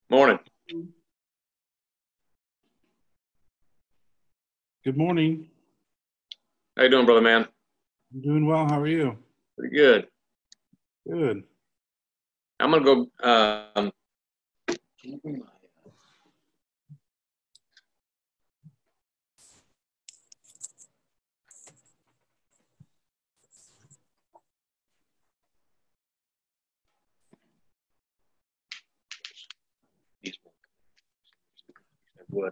Morning. Good morning. How you doing, brother man? I'm doing well. How are you? Pretty good. Good. I'm gonna go. Wood.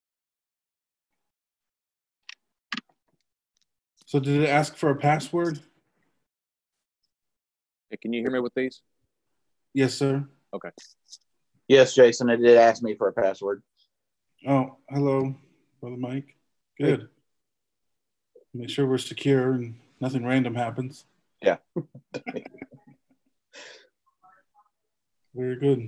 So did it ask for a password? Hey, can you hear me with these? Yes, sir. Okay. Yes, Jason, it did ask me for a password. Oh, hello, Brother Mike. Good. Make sure we're secure and nothing random happens. Yeah. Very good.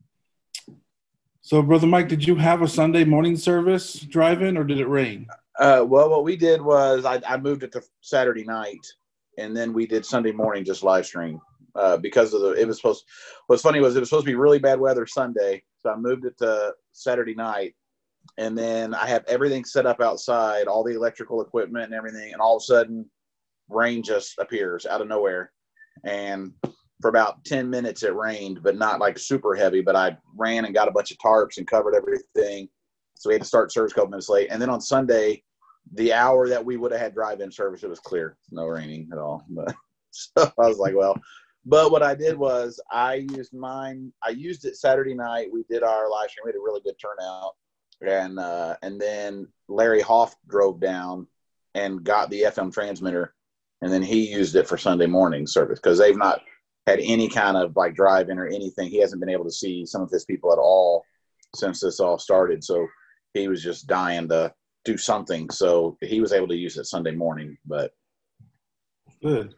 So, Brother Mike, did you have a Sunday morning service drive-in or did it rain? Well, what we did was I moved it to Saturday night, and then we did Sunday morning just live stream because of it was supposed. What's funny was it was supposed to be really bad weather Sunday, so I moved it to Saturday night, and then I have everything set up outside, all the electrical equipment and everything, and all of a sudden, rain just appears out of nowhere, and for about 10 minutes it rained, but not like super heavy. But I ran and got a bunch of tarps and covered everything. So we had to start service a couple minutes late. And then on Sunday, the hour that we would have had drive-in service, it was clear. No raining at all. But so I was like, well, but what I did was I used it Saturday night. We did our live stream. We had a really good turnout. And then Larry Hoff drove down and got the FM transmitter. And then he used it for Sunday morning service because they've not had any kind of like drive-in or anything. He hasn't been able to see some of his people at all since this all started. So he was just dying to do something. So he was able to use it Sunday morning, but. Good.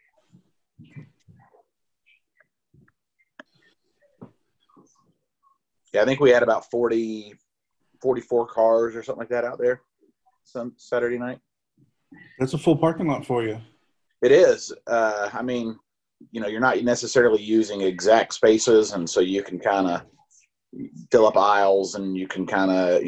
Yeah, I think we had about 44 cars or something like that out there some Saturday night. That's a full parking lot for you. It is. I mean, you're not necessarily using exact spaces, and so you can kind of fill up aisles, and you can kind of,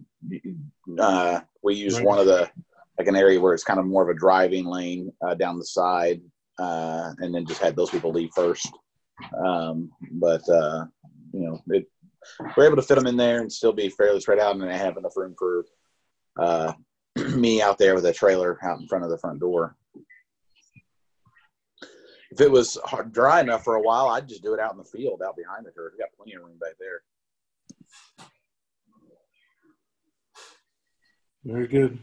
we use Right. one of the, like an area where it's kind of more of a driving lane down the side, and then just had those people leave first. We're able to fit them in there and still be fairly spread out, and then have enough room for me out there with a trailer out in front of the front door. If it was dry enough for a while, I'd just do it out in the field, out behind the church. We got plenty of room back there. Very good.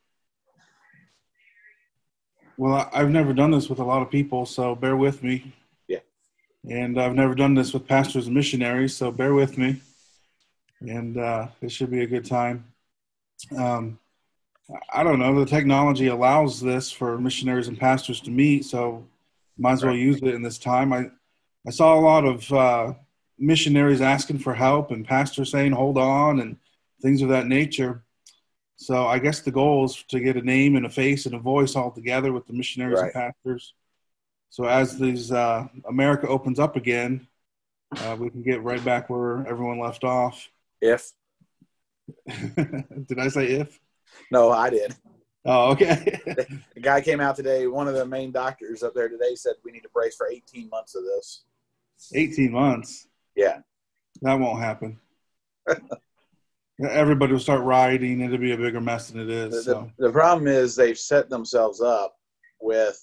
Well, I've never done this with a lot of people, so bear with me. Yeah. And I've never done this with pastors and missionaries, so bear with me. And it should be a good time. I don't know. The technology allows this for missionaries and pastors to meet, so might as well use it in this time. I saw a lot of missionaries asking for help and pastors saying, hold on, and things of that nature. So I guess the goal is to get a name and a face and a voice all together with the missionaries and pastors. So as these America opens up again, we can get right back where everyone left off. If. Did I say if? No, I did. Oh, okay. The guy came out today. One of the main doctors up there today said we need to brace for 18 months of this. 18 months? Yeah. That won't happen. Everybody will start rioting. It'll be a bigger mess than it is. The problem is they've set themselves up with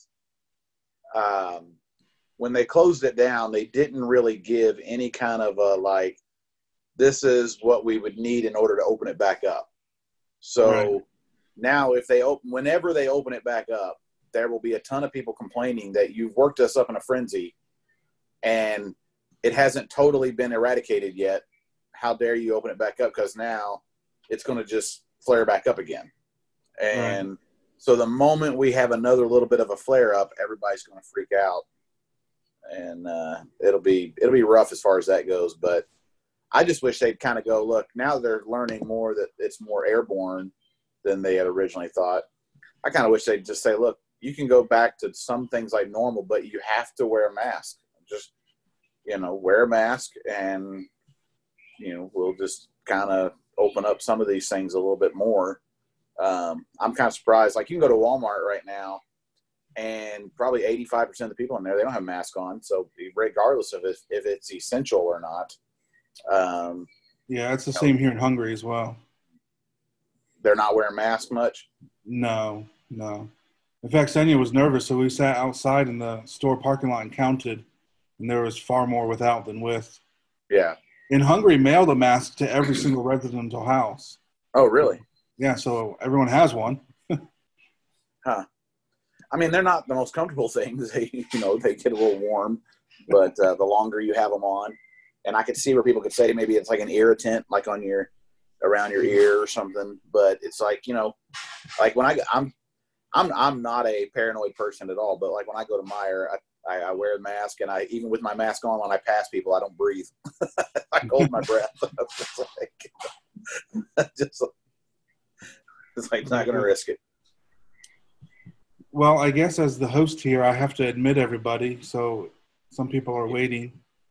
when they closed it down, they didn't really give any kind of this is what we would need in order to open it back up. So now whenever they open it back up, there will be a ton of people complaining that you've worked us up in a frenzy and it hasn't totally been eradicated yet. How dare you open it back up? Because now it's going to just flare back up again. And so the moment we have another little bit of a flare up, everybody's going to freak out. And it'll be rough as far as that goes. But I just wish they'd kind of go, look, now they're learning more that it's more airborne than they had originally thought. I kind of wish they'd just say, look, you can go back to some things like normal, but you have to wear a mask. Just, wear a mask and we'll just kind of open up some of these things a little bit more. I'm kind of surprised. Like, you can go to Walmart right now, and probably 85% of the people in there, they don't have masks on. So regardless of if it's essential or not. Yeah, it's the same here in Hungary as well. They're not wearing masks much? No. In fact, Senya was nervous, so we sat outside in the store parking lot and counted, and there was far more without than with. Yeah. In Hungary, mailed a mask to every single residential house. Oh, really? Yeah, so everyone has one. Huh. I mean, they're not the most comfortable things. They get a little warm, but the longer you have them on, and I could see where people could say maybe it's like an irritant, like around your ear or something. But it's like, like when I'm not a paranoid person at all, but like when I go to Meijer, I wear a mask, and even with my mask on, when I pass people, I don't breathe. I hold my breath. It's like not going to risk it. Well, I guess as the host here, I have to admit everybody. So some people are waiting.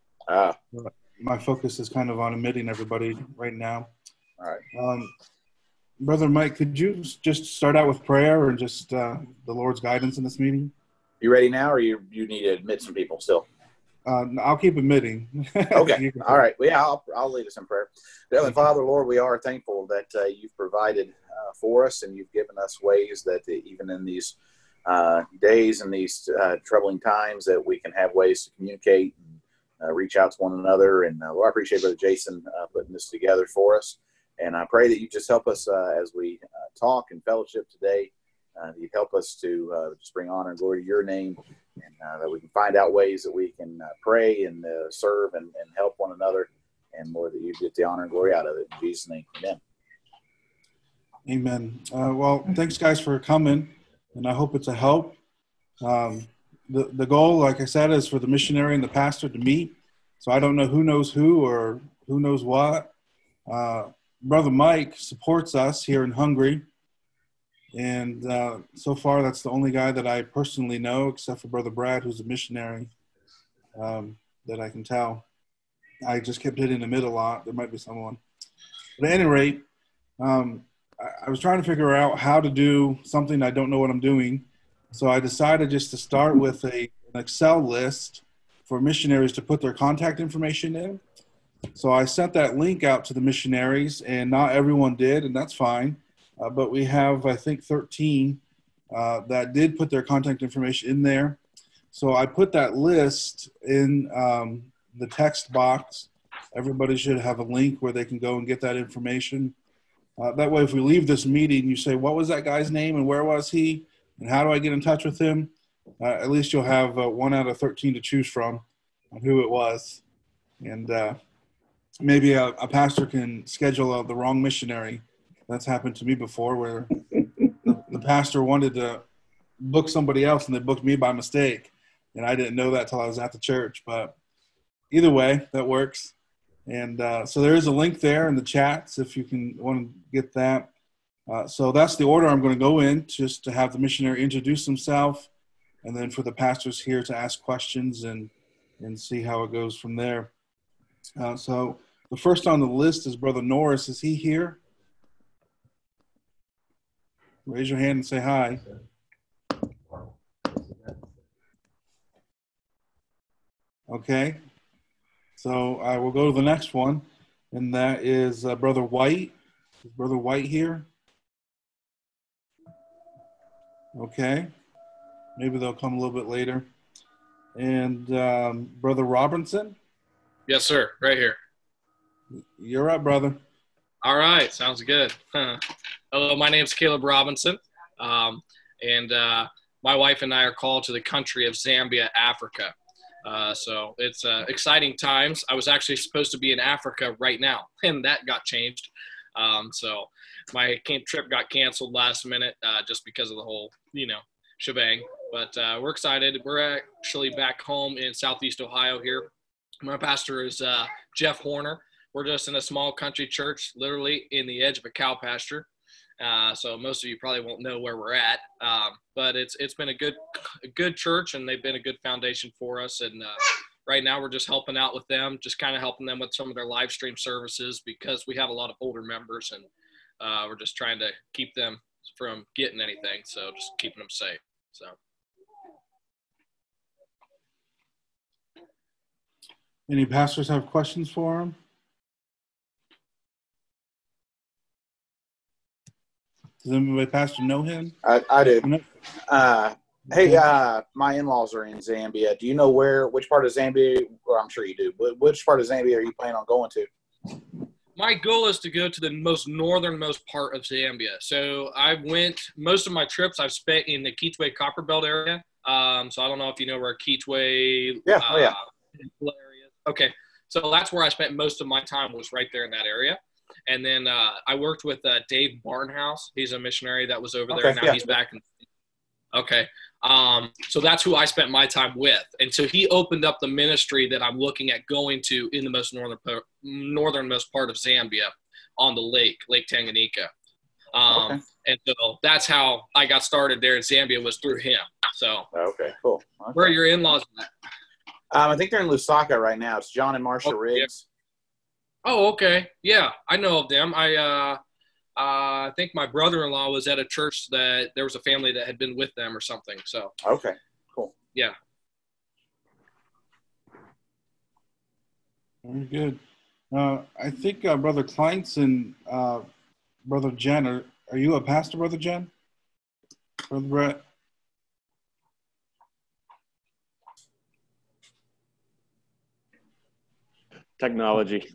My focus is kind of on admitting everybody right now. All right. Brother Mike, could you just start out with prayer and just the Lord's guidance in this meeting? You ready now, or you need to admit some people still? I'll keep admitting. Okay. All right. Well, yeah, I'll lead us in prayer. Heavenly Father, Lord, we are thankful that you've provided for us, and you've given us ways that even in these days and these troubling times, that we can have ways to communicate and reach out to one another. And Lord, I appreciate Brother Jason putting this together for us. And I pray that you just help us as we talk and fellowship today. You help us to just bring honor and glory to your name, and that we can find out ways that we can pray and serve and help one another, and Lord, that you get the honor and glory out of it. In Jesus' name, amen. Amen. Well, thanks, guys, for coming, and I hope it's a help. The goal, like I said, is for the missionary and the pastor to meet, so I don't know who knows who or who knows what. Brother Mike supports us here in Hungary. And so far, that's the only guy that I personally know, except for Brother Brad, who's a missionary, that I can tell. I just kept hitting the mid a lot. There might be someone. But at any rate, I was trying to figure out how to do something I don't know what I'm doing. So I decided just to start with an Excel list for missionaries to put their contact information in. So I sent that link out to the missionaries, and not everyone did, and that's fine. But we have, I think, 13 that did put their contact information in there. So I put that list in the text box. Everybody should have a link where they can go and get that information. That way, if we leave this meeting, you say, what was that guy's name and where was he? And how do I get in touch with him? At least you'll have 1 out of 13 to choose from on who it was. And maybe a pastor can schedule the wrong missionary. That's happened to me before, where the pastor wanted to book somebody else and they booked me by mistake. And I didn't know that till I was at the church. But either way, that works. And so there is a link there in the chats if you want to get that. So that's the order I'm going to go in, just to have the missionary introduce himself, and then for the pastors here to ask questions and see how it goes from there. So the first on the list is Brother Norris. Is he here? Raise your hand and say hi. Okay. So I will go to the next one, and that is Brother White. Is Brother White here? Okay. Maybe they'll come a little bit later. And Brother Robinson? Yes, sir. Right here. You're up, brother. All right. Sounds good. Hello, my name is Caleb Robinson. And my wife and I are called to the country of Zambia, Africa. So it's exciting times. I was actually supposed to be in Africa right now, and that got changed. So my trip got canceled last minute just because of the whole, shebang. But we're excited. We're actually back home in Southeast Ohio here. My pastor is Jeff Horner. We're just in a small country church, literally in the edge of a cow pasture. So most of you probably won't know where we're at, but it's been a good church, and they've been a good foundation for us. And right now we're just helping out with them, just kind of helping them with some of their live stream services because we have a lot of older members, and we're just trying to keep them from getting anything. So just keeping them safe. So. Any pastors have questions for him? Does anybody pastor know him? I do. No. Hey, my in-laws are in Zambia. Do you know which part of Zambia? Well, I'm sure you do. But which part of Zambia are you planning on going to? My goal is to go to the most northernmost part of Zambia. So most of my trips I've spent in the Kitwe Copperbelt area. So I don't know if you know where Kitwe area is. Okay. So that's where I spent most of my time, was right there in that area. And then I worked with Dave Barnhouse. He's a missionary that was over there. Now he's back. Okay. So that's who I spent my time with. And so he opened up the ministry that I'm looking at going to in the most northernmost part of Zambia on the Lake Tanganyika. And so that's how I got started there in Zambia, was through him. So okay, cool. Okay. Where are your in-laws at? I think they're in Lusaka right now. It's John and Marcia Riggs. Yeah. Oh, okay. Yeah, I know of them. I think my brother-in-law was at a church that there was a family that had been with them or something. So. Okay, cool. Yeah. Very good. I think Brother Kleintz and Brother Jen, are you a pastor, Brother Jen? Brother Brett? Technology.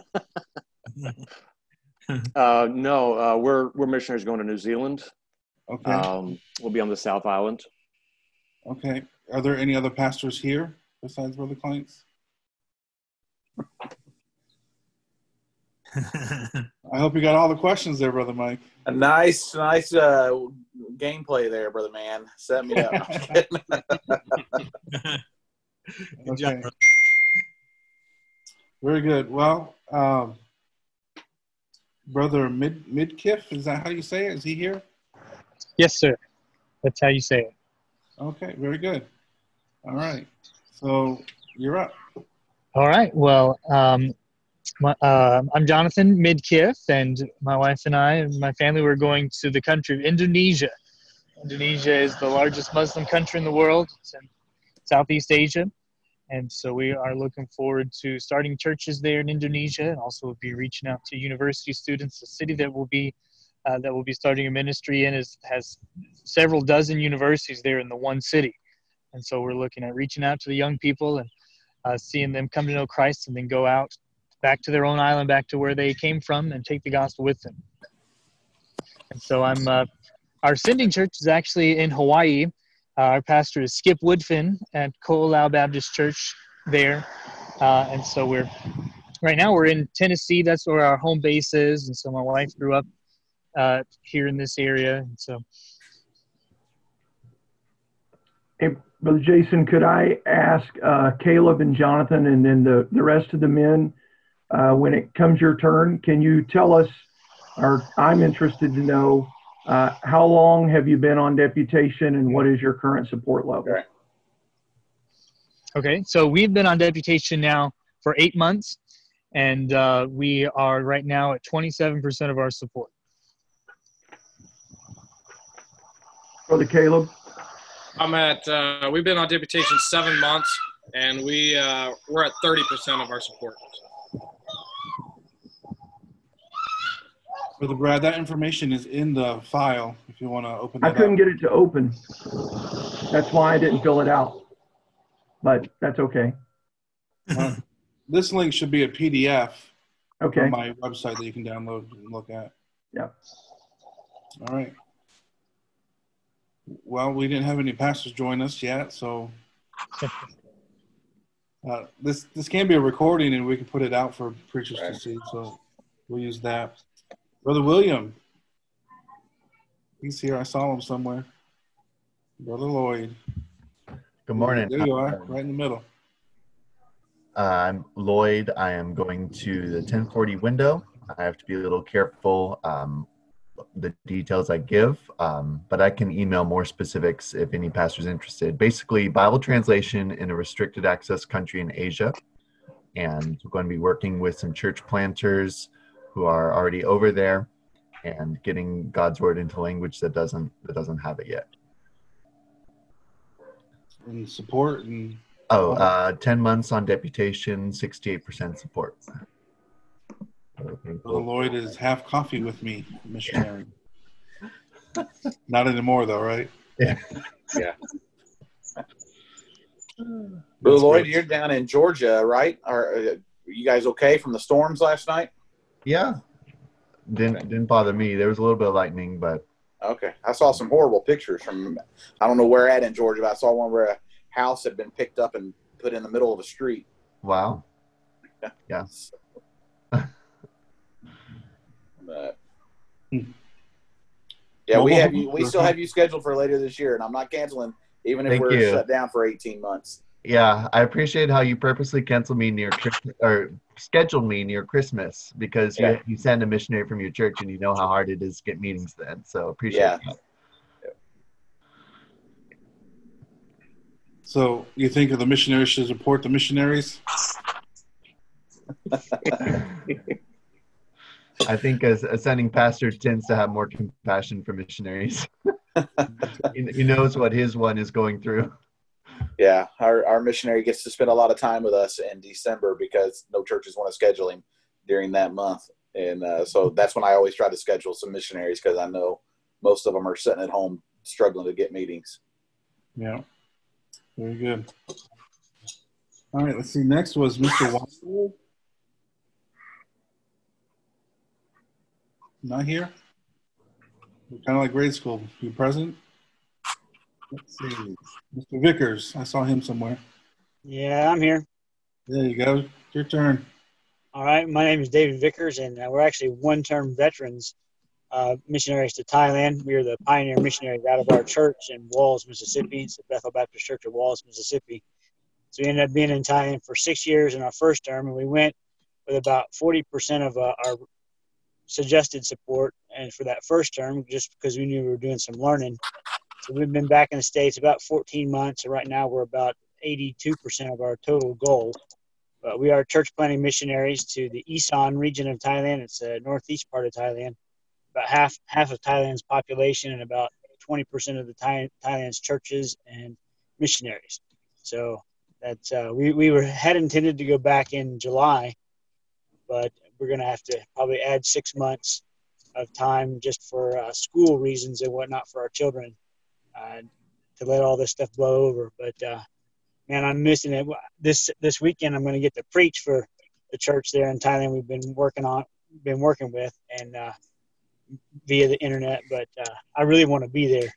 No, we're missionaries going to New Zealand. Okay. We'll be on the South Island. Okay. Are there any other pastors here besides Brother Kleintz? I hope you got all the questions there, Brother Mike. A nice gameplay there, brother man. Set me up. Good job. Very good. Well, Brother Midkiff, is that how you say it? Is he here? Yes, sir. That's how you say it. Okay, very good. All right. So you're up. All right. Well, I'm Jonathan Midkiff, and my wife and I and my family were going to the country of Indonesia. Indonesia is the largest Muslim country in the world. It's in Southeast Asia. And so we are looking forward to starting churches there in Indonesia, and also will be reaching out to university students. The city that will be starting a ministry in has several dozen universities there in the one city. And so we're looking at reaching out to the young people and seeing them come to know Christ, and then go out back to their own island, back to where they came from, and take the gospel with them. And so our sending church is actually in Hawaii. Our pastor is Skip Woodfin at Ko'olau Baptist Church there. And so right now we're in Tennessee. That's where our home base is. And so my wife grew up here in this area. And so. Hey, Brother Jason, could I ask Caleb and Jonathan, and then the rest of the men, when it comes your turn, can you tell us, or I'm interested to know, how long have you been on deputation, and what is your current support level? Okay, so we've been on deputation now for 8 months, and we are right now at 27% of our support. Brother Caleb? We've been on deputation 7 months, and we're at 30% of our support. Brother Brad, that information is in the file if you want to open it up. I couldn't get it to open. That's why I didn't fill it out. But that's okay. This link should be a PDF Okay. on my website that you can download and look at. Yeah. All right. Well, we didn't have any pastors join us yet, so this can be a recording, and we can put it out for preachers to see, so we'll use that. Brother William, he's here. I saw him somewhere. Brother Lloyd. Good morning. There you are, right in the middle. I'm Lloyd. I am going to the 1040 window. I have to be a little careful. the details I give, but I can email more specifics if any pastor's interested. Basically, Bible translation in a restricted access country in Asia. And we're going to be working with some church planters who are already over there and getting God's word into language that doesn't have it yet. And support and 10 months on deputation, 68% support. Brother Lloyd is half coffee with me, missionary. Not anymore, though, right? Yeah. Yeah. Brother Lloyd, you're down in Georgia, right? Are you guys okay from the storms last night? Yeah. Didn't bother me. There was a little bit of lightning, but Okay. I saw some horrible pictures from, I don't know where at in Georgia, but I saw one where a house had been picked up and put in the middle of a street. wow. Yeah. But, yeah, we still have you scheduled for later this year, and I'm not canceling, even if Thank we're you. shut down for 18 months. Yeah, I appreciate how you purposely canceled me near Christmas, or scheduled me near Christmas, because you send a missionary from your church and you know how hard it is to get meetings then. So appreciate that. So you think the missionaries should support the missionaries? I think as a sending pastor tends to have more compassion for missionaries. He knows what his one is going through. Yeah, our missionary gets to spend a lot of time with us in December because no churches want to schedule him during that month. And so that's when I always try to schedule some missionaries, because I know most of them are sitting at home struggling to get meetings. Yeah. Very good. All right, let's see. Next was Mr. Watson. Not here? Kind of like grade school. You present? Let's see. Mr. Vickers. I saw him somewhere. Yeah, I'm here. There you go. Your turn. All right. My name is David Vickers, and we're actually one-term veterans, missionaries to Thailand. We are the pioneer missionaries out of our church in Walls, Mississippi. It's the Bethel Baptist Church of Walls, Mississippi. So we ended up being in Thailand for 6 years in our first term, and we went with about 40% of our suggested support, and for that first term, just because we knew we were doing some learning. So we've been back in the States about 14 months, and right now we're about 82% of our total goal. But we are church planting missionaries to the Isan region of Thailand. It's the northeast part of Thailand. About half of Thailand's population and about 20% of the Thailand's churches and missionaries. So that's we had intended to go back in July, but we're going to have to probably add 6 months of time just for school reasons and whatnot for our children to let all this stuff blow over. But man, I'm missing it. This weekend, I'm going to get to preach for the church there in Thailand. We've been working with, and via the internet. But I really want to be there.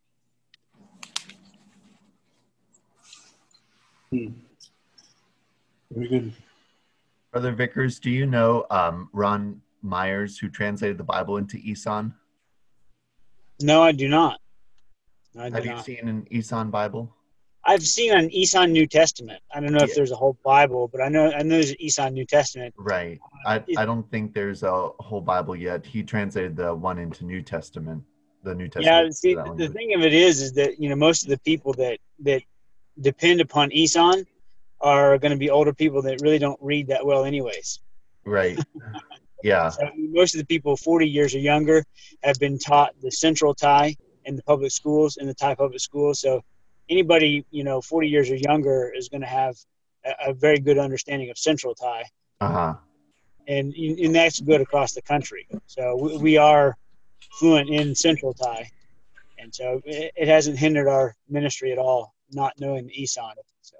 Very good. Brother Vickers, do you know Ron Myers, who translated the Bible into Isan? No, I do not. Have you seen an Isan Bible? I've seen an Isan New Testament. I don't know if there's a whole Bible, but I know there's an Isan New Testament. Right. I don't think there's a whole Bible yet. He translated the one into New Testament, the New Testament. Yeah, see, the thing of it is that, you know, most of the people that depend upon Isan are going to be older people that really don't read that well anyways. Right. Yeah. So most of the people 40 years or younger have been taught the Central Thai in the public schools, in the Thai public schools. So anybody, 40 years or younger is going to have a very good understanding of Central Thai. Uh-huh. And that's good across the country. So we are fluent in Central Thai. And so it hasn't hindered our ministry at all, not knowing the Isan. So.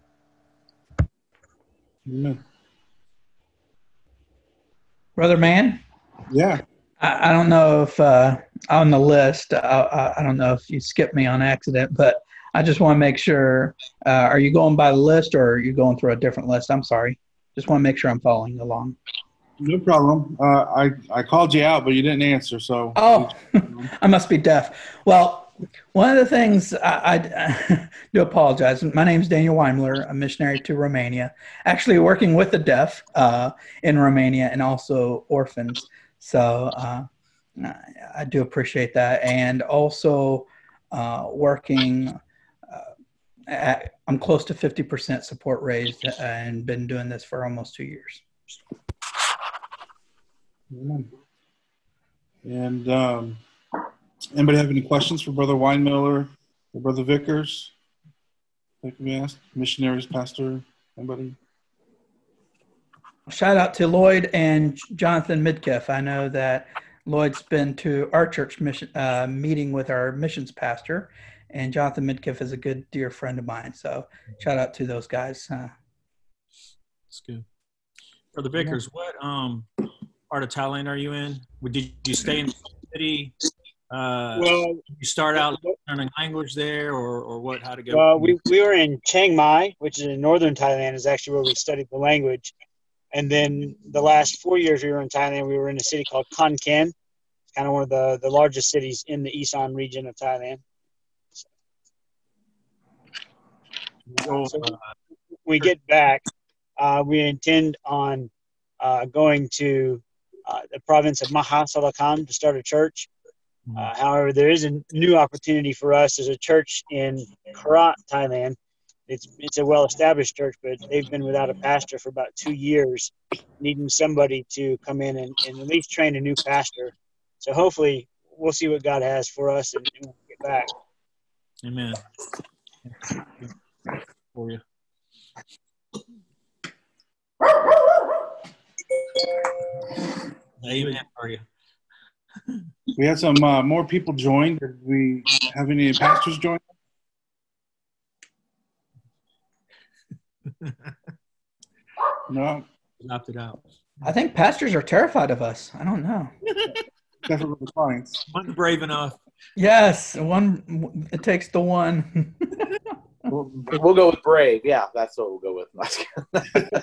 Amen. Brother Mann? Yeah. I don't know if on the list, I don't know if you skipped me on accident, but I just want to make sure, are you going by the list or are you going through a different list? I'm sorry. Just want to make sure I'm following along. No problem. I called you out, but you didn't answer. So. Oh, I must be deaf. Well, one of the things I do apologize. My name is Daniel Weimler, a missionary to Romania, actually working with the deaf in Romania and also orphans. So I do appreciate that. And also working, I'm close to 50% support raised and been doing this for almost 2 years. And anybody have any questions for Brother Weinmiller or Brother Vickers? That can be asked. Missionaries, pastor, anybody? Shout out to Lloyd and Jonathan Midkiff. I know that Lloyd's been to our church mission meeting with our missions pastor, and Jonathan Midkiff is a good dear friend of mine. So shout out to those guys. That's good. Brother Vickers, what part of Thailand are you in? Did you stay in the city? Well, you start out learning language there, or what? How to go? Well, we were in Chiang Mai, which is in northern Thailand, is actually where we studied the language. And then the last 4 years we were in Thailand, we were in a city called Khon Kaen. It's kind of one of the largest cities in the Isan region of Thailand. So when we get back, we intend on going to the province of Maha Salakam to start a church. However, there is a new opportunity for us. There's a church in Korat, Thailand. It's a well-established church, but they've been without a pastor for about 2 years, needing somebody to come in and at least train a new pastor. So hopefully we'll see what God has for us and we'll get back. Amen. For you. Amen for you. We had some more people join. Did we have any pastors join? No. Opted out. I think pastors are terrified of us. I don't know. Definitely the clients. One's brave enough. Yes, it takes the one. We'll go with brave. Yeah, that's what we'll go with.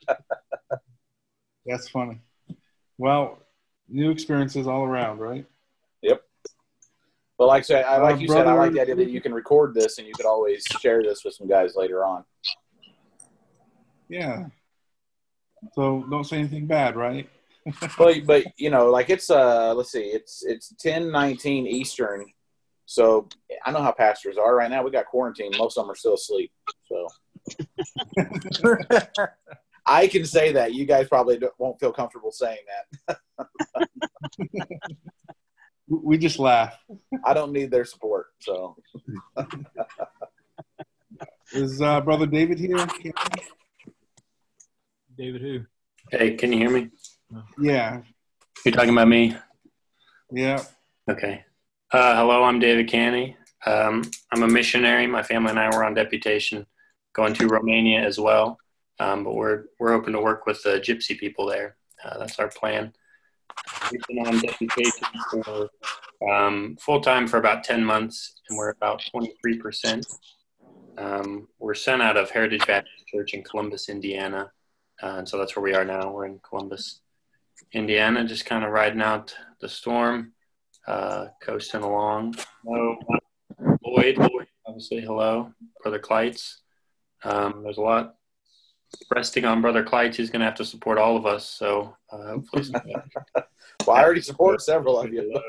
That's funny. Well, new experiences all around, right? Yep. But like I said, I like brother, the idea that you can record this and you could always share this with some guys later on. Yeah. So don't say anything bad, right? but you know, like it's let's see, it's 10:19 Eastern. So I know how pastors are right now. We got quarantine. Most of them are still asleep. So I can say that. You guys probably won't feel comfortable saying that. We just laugh. I don't need their support. So is Brother David here? David who? Hey, can you hear me? Yeah. You're talking about me? Yeah. Okay. Hello, I'm David Canny. I'm a missionary. My family and I were on deputation going to Romania as well. But we're hoping to work with the Gypsy people there. That's our plan. We've been on deputation for full-time for about 10 months, and we're about 23%. We're sent out of Heritage Baptist Church in Columbus, Indiana. And so that's where we are now. We're in Columbus, Indiana, just kind of riding out the storm, coasting along. Hello, Lloyd, obviously, hello. Brother Kleitz. There's a lot resting on Brother Kleitz. He's going to have to support all of us. So hopefully. Well, I already support several of you.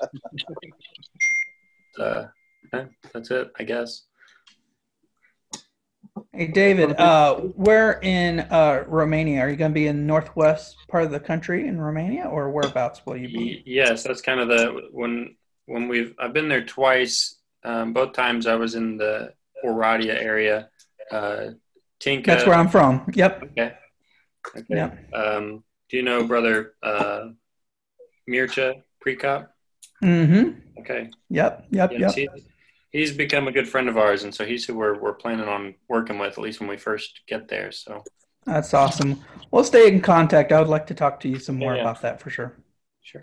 That's it, I guess. Hey, David, where in Romania? Are you going to be in the northwest part of the country in Romania, or whereabouts will you be? Yes, that's kind of I've been there twice. Both times I was in the Oradea area. Tinka. That's where I'm from. Yep. Okay. Yep. Do you know Brother Mircea Precop? Mm-hmm. Okay. Yep. Yes, he's become a good friend of ours, and so he's who we're planning on working with, at least when we first get there. So that's awesome. We'll stay in contact. I would like to talk to you some more about that for sure. Sure.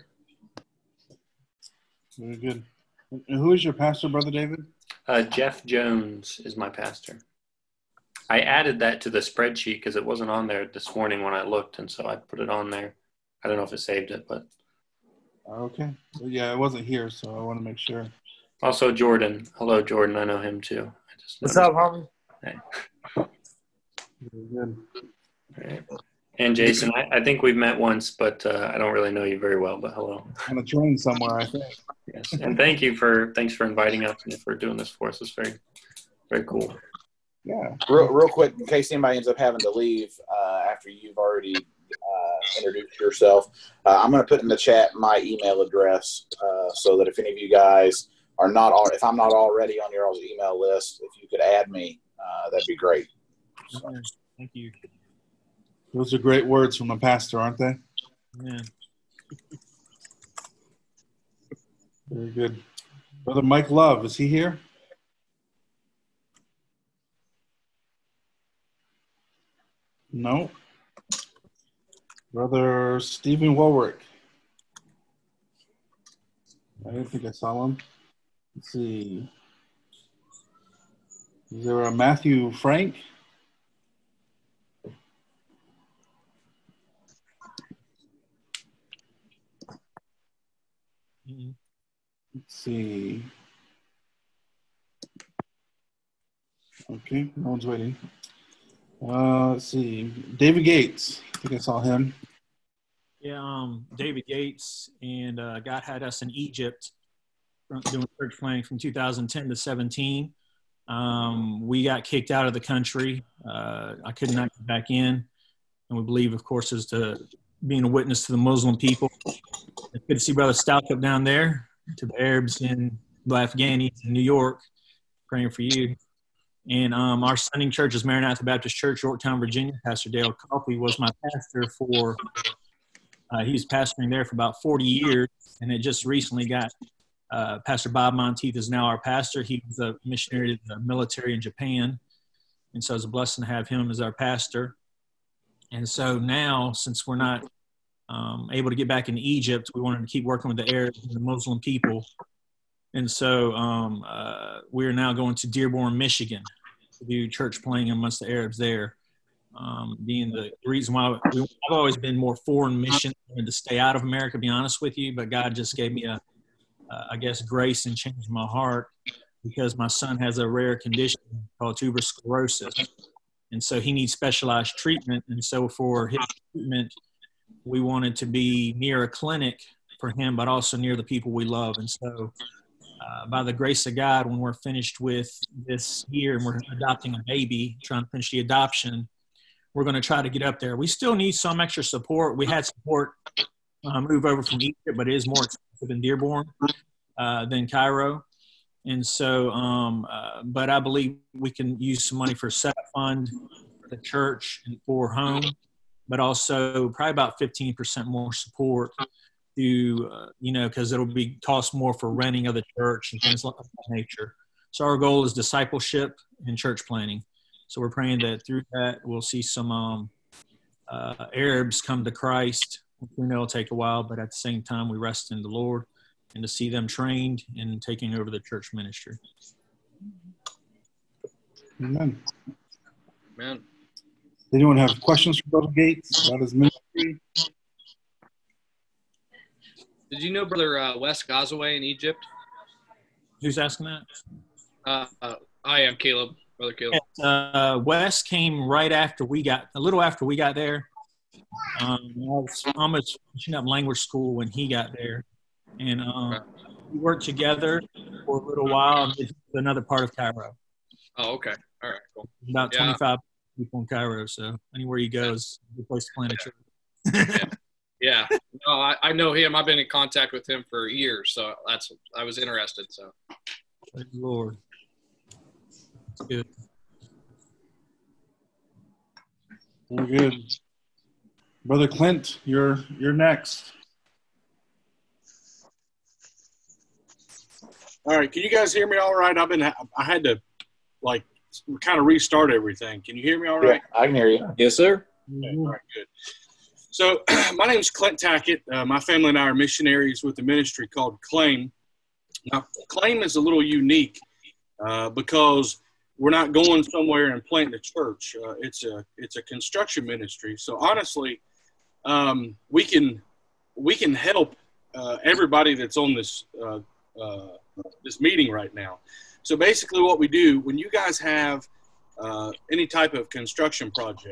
Very good. And who is your pastor, Brother David? Jeff Jones is my pastor. I added that to the spreadsheet because it wasn't on there this morning when I looked, and so I put it on there. I don't know if it saved it, but okay. Well, yeah, it wasn't here, so I want to make sure. Also, Jordan. Hello, Jordan. I know him too. What's up, homie? Hey. Very good. All right. And Jason, I think we've met once, but I don't really know you very well. But hello. On a train somewhere, I think. Yes, and thanks for inviting us and for doing this for us. It's very, very cool. Yeah. Real quick, in case anybody ends up having to leave after you've already introduced yourself, I'm going to put in the chat my email address so that if any of you guys are not, if I'm not already on your email list, if you could add me, that'd be great. So. Thank you. Those are great words from a pastor, aren't they? Yeah. Very good. Brother Mike Love, is he here? No. Brother Stephen Warwick. I didn't think I saw him. Let's see. Is there a Matthew Frank? Mm-hmm. Let's see. Okay, no one's waiting. Let's see. David Gates. I think I saw him. Yeah, David Gates, and God had us in Egypt doing church planning from 2010 to 17. We got kicked out of the country. I could not get back in. And we believe, of course, as to being a witness to the Muslim people. It's good to see Brother Stalcup down there, to the Arabs and the Afghanis in New York, praying for you. And our sending church is Maranatha Baptist Church, Yorktown, Virginia. Pastor Dale Coffey was my pastor for, he was pastoring there for about 40 years, and it just recently got, Pastor Bob Monteith is now our pastor. He was a missionary to the military in Japan, and so it's a blessing to have him as our pastor. And so now, since we're not able to get back in Egypt, we wanted to keep working with the Arabs and the Muslim people. And so we are now going to Dearborn, Michigan to do church planning amongst the Arabs there. Being the reason why I've always been more foreign mission and to stay out of America, to be honest with you, but God just gave me I guess, grace and changed my heart because my son has a rare condition called tuberous sclerosis. And so he needs specialized treatment. And so for his treatment, we wanted to be near a clinic for him, but also near the people we love. And so by the grace of God, when we're finished with this year and we're adopting a baby, trying to finish the adoption, we're going to try to get up there. We still need some extra support. We had support move over from Egypt, but it is more expensive in Dearborn than Cairo. And so, but I believe we can use some money for a setup fund for the church and for home, but also probably about 15% more support to, because it'll be cost more for renting of the church and things like that nature. So our goal is discipleship and church planning. So we're praying that through that we'll see some Arabs come to Christ. We know it'll take a while, but at the same time we rest in the Lord and to see them trained and taking over the church ministry. Amen. Amen. Anyone have questions for Brother Gates about his ministry? Did you know Brother Wes Gazaway in Egypt? Who's asking that? I am Caleb, Brother Caleb. Wes came right after a little after we got there. I was almost finishing up language school when he got there. And we worked together for a little while in another part of Cairo. Oh, okay. All right, cool. About 25 people in Cairo, so anywhere he goes, a good place to plant a church. Yeah. No, I know him. I've been in contact with him for years, so I was interested. So, praise the Lord. That's good. Very good. Brother Clint, you're next. All right, can you guys hear me all right? I had to kind of restart everything. Can you hear me all right? Yeah, I can hear you. Yes, sir. Okay, all right, good. So my name is Clint Tackett. My family and I are missionaries with a ministry called Claim. Now, Claim is a little unique because we're not going somewhere and planting a church. It's a construction ministry. So honestly, we can help everybody that's on this meeting right now. So basically what we do, when you guys have any type of construction project,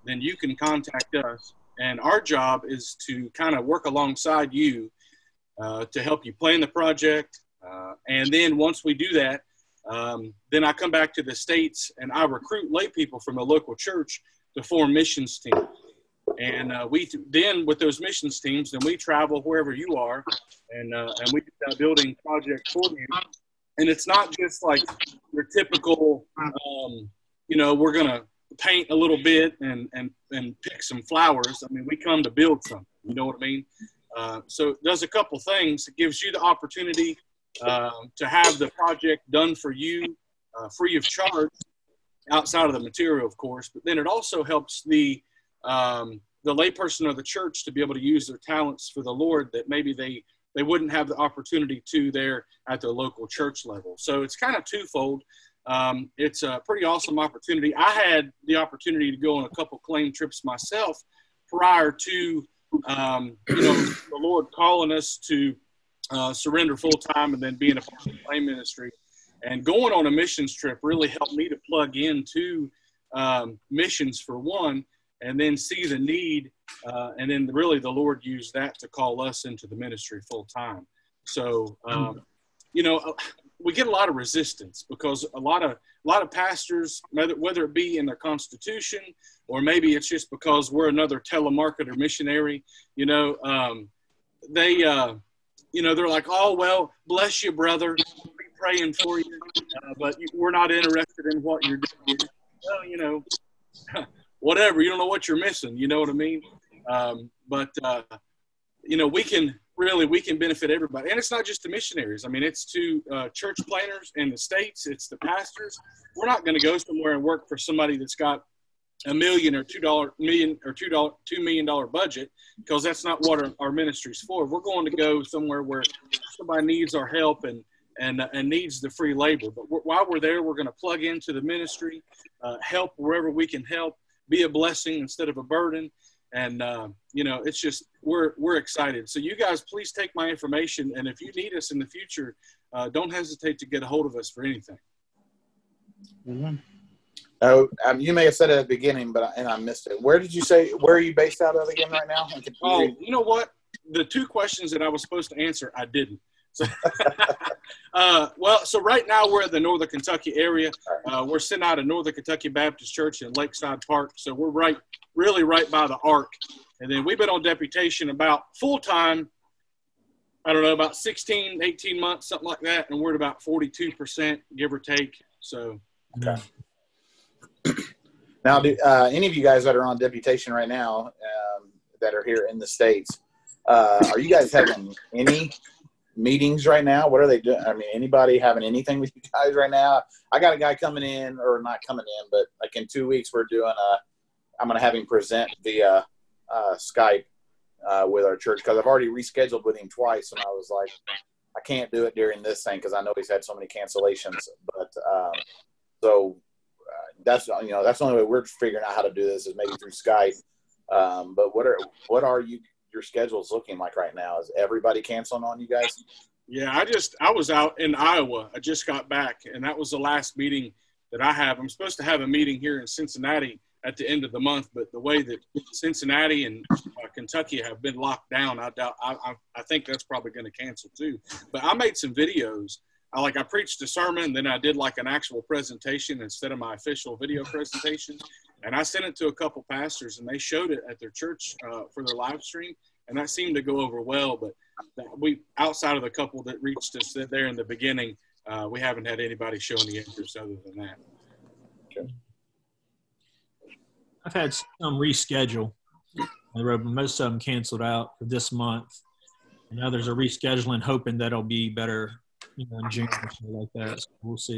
then you can contact us. And our job is to kind of work alongside you to help you plan the project. And then once we do that, then I come back to the States and I recruit lay people from a local church to form missions teams. And then with those missions teams, then we travel wherever you are, and we do that building project for you. And it's not just like your typical, we're going to paint a little bit and pick some flowers. I mean, we come to build something, you know what I mean? So it does a couple things. It gives you the opportunity to have the project done for you free of charge, outside of the material, of course. But then it also helps the layperson of the church to be able to use their talents for the Lord that maybe they wouldn't have the opportunity to there at their local church level. So it's kind of twofold. It's a pretty awesome opportunity. I had the opportunity to go on a couple claim trips myself prior to, the Lord calling us to surrender full time and then being a part of the claim ministry. And going on a missions trip really helped me to plug into missions for one, and then see the need. And then really the Lord used that to call us into the ministry full time. So, we get a lot of resistance because a lot of pastors, whether it be in their constitution or maybe it's just because we're another telemarketer missionary, they're like, oh, well, bless you, brother. We'll be praying for you. But we're not interested in what you're doing. Well, whatever. You don't know what you're missing. You know what I mean? We can benefit everybody. And it's not just the missionaries. I mean, it's to church planners in the States. It's the pastors. We're not going to go somewhere and work for somebody that's got $1 million or $2 million budget, because that's not what our ministry's for. We're going to go somewhere where somebody needs our help and needs the free labor. But while we're there, we're going to plug into the ministry, help wherever we can help, be a blessing instead of a burden. And, it's just, we're excited. So you guys, please take my information. And if you need us in the future, don't hesitate to get a hold of us for anything. Mm-hmm. You may have said it at the beginning, and I missed it. Where are you based out of again right now? Oh, you know what? The two questions that I was supposed to answer, I didn't. So, so right now we're in the Northern Kentucky area. We're sent out of Northern Kentucky Baptist Church in Lakeside Park. So we're really right by the Ark. And then we've been on deputation about full-time, I don't know, about 16, 18 months, something like that. And we're at about 42%, give or take. So, okay. Now, any of you guys that are on deputation right now that are here in the States, are you guys having any meetings right now? What are they doing? I mean, anybody having anything with you guys right now? I got a guy coming in, or not coming in, but like in 2 weeks, we're doing I'm going to have him present via Skype with our church, because I've already rescheduled with him twice, and I was like, I can't do it during this thing because I know he's had so many cancellations. But that's the only way we're figuring out how to do this is maybe through Skype. But what are your schedules looking like right now? Is everybody canceling on you guys? Yeah, I was out in Iowa. I just got back, and that was the last meeting that I have. I'm supposed to have a meeting here in Cincinnati at the end of the month, but the way that Cincinnati and Kentucky have been locked down, I think that's probably going to cancel too. But I made some videos. I preached a sermon, then I did like an actual presentation instead of my official video presentation. And I sent it to a couple pastors, and they showed it at their church for their live stream. And that seemed to go over well. But outside of the couple that reached us there in the beginning, we haven't had anybody show any interest other than that. Okay. I've had some reschedule. Most of them canceled out for this month. And others are rescheduling, hoping that it'll be better, in June or something like that. So we'll see.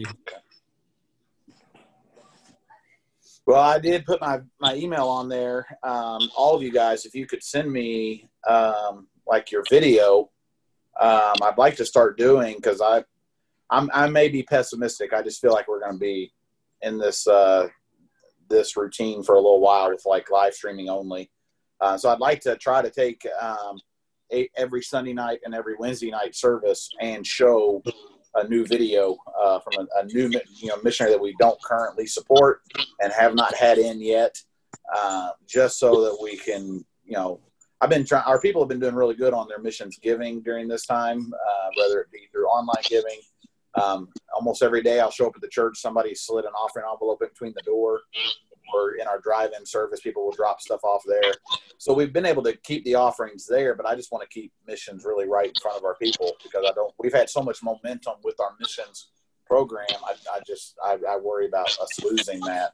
Well, I did put my email on there. All of you guys, if you could send me your video, I'd like to start doing, because I may be pessimistic. I just feel like we're going to be in this routine for a little while with live streaming only. So I'd like to try to take every Sunday night and every Wednesday night service and show a new video from a new missionary that we don't currently support and have not had in yet. just so that we can, I've been trying. Our people have been doing really good on their missions giving during this time, whether it be through online giving. Almost every day I'll show up at the church. Somebody slid an offering envelope in between the door, or in our drive-in service, people will drop stuff off there. So we've been able to keep the offerings there, but I just want to keep missions really right in front of our people, because we've had so much momentum with our missions program. I worry about us losing that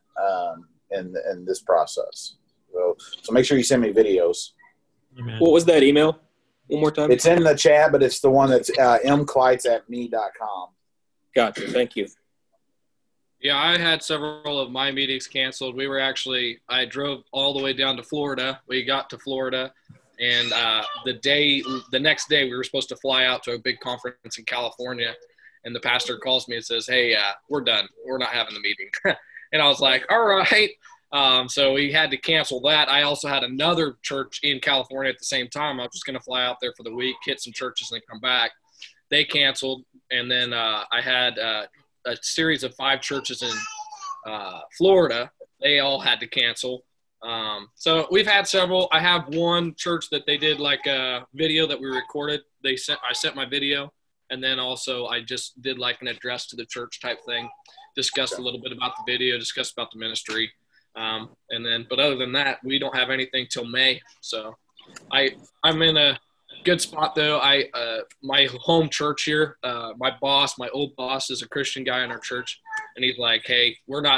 in this process. So make sure you send me videos. Amen. What was that email? One more time. It's in the chat, but it's the one that's mkleitz@me.com. Gotcha. Thank you. Yeah, I had several of my meetings canceled. I drove all the way down to Florida. We got to Florida, and the next day we were supposed to fly out to a big conference in California, and the pastor calls me and says, "Hey, we're done. We're not having the meeting." And I was like, all right. So we had to cancel that. I also had another church in California at the same time. I was just going to fly out there for the week, hit some churches, and then come back. They canceled. And then I had a series of 5 churches in Florida. They all had to cancel. So we've had several. I have one church that they did like a video that we recorded. I sent my video. And then also I just did like an address to the church type thing, discussed a little bit about the video, discussed about the ministry. But other than that, we don't have anything till May. So I'm in a good spot though. My home church here, my old boss is a Christian guy in our church, and he's like, "Hey,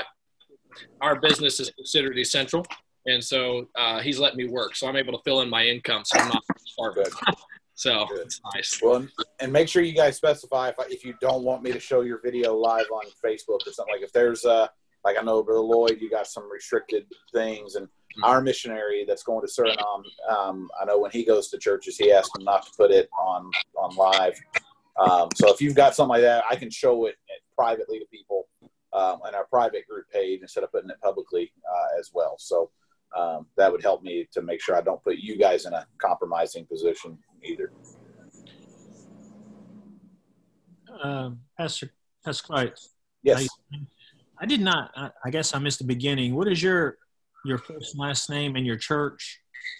our business is considered essential." And so, he's letting me work. So I'm able to fill in my income. So I'm not starving. So it's nice. Well, and make sure you guys specify if you don't want me to show your video live on Facebook or something. Like if there's like I know Brother Lloyd, you got some restricted things, and our missionary that's going to Suriname, I know when he goes to churches, he asks them not to put it on live. So if you've got something like that, I can show it privately to people on our private group page instead of putting it publicly as well. So that would help me to make sure I don't put you guys in a compromising position either. Pastor Kleitz. Yes. I did not. I guess I missed the beginning. What is your first and last name and your church?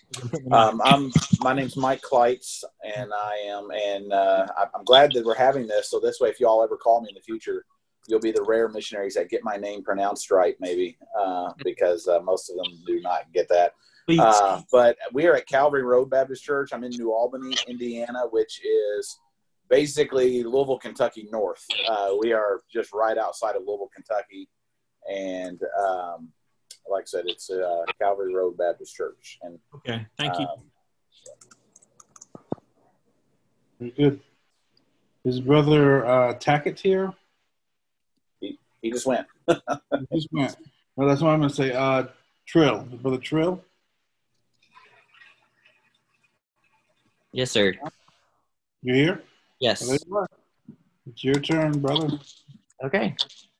My name's Mike Kleitz, and I'm glad that we're having this. So this way, if you all ever call me in the future, you'll be the rare missionaries that get my name pronounced right, maybe, because most of them do not get that. But we are at Calvary Road Baptist Church. I'm in New Albany, Indiana, which is basically Louisville, Kentucky north. We are just right outside of Louisville, Kentucky. And like I said, it's Calvary Road Baptist Church. And okay, thank you. Very good. Is Brother Tackett here? He just went. He just went. Well, that's what I'm going to say. Trill. Brother Trill? Yes, sir. You here? Yes. Well, there you are. It's your turn, brother. Okay.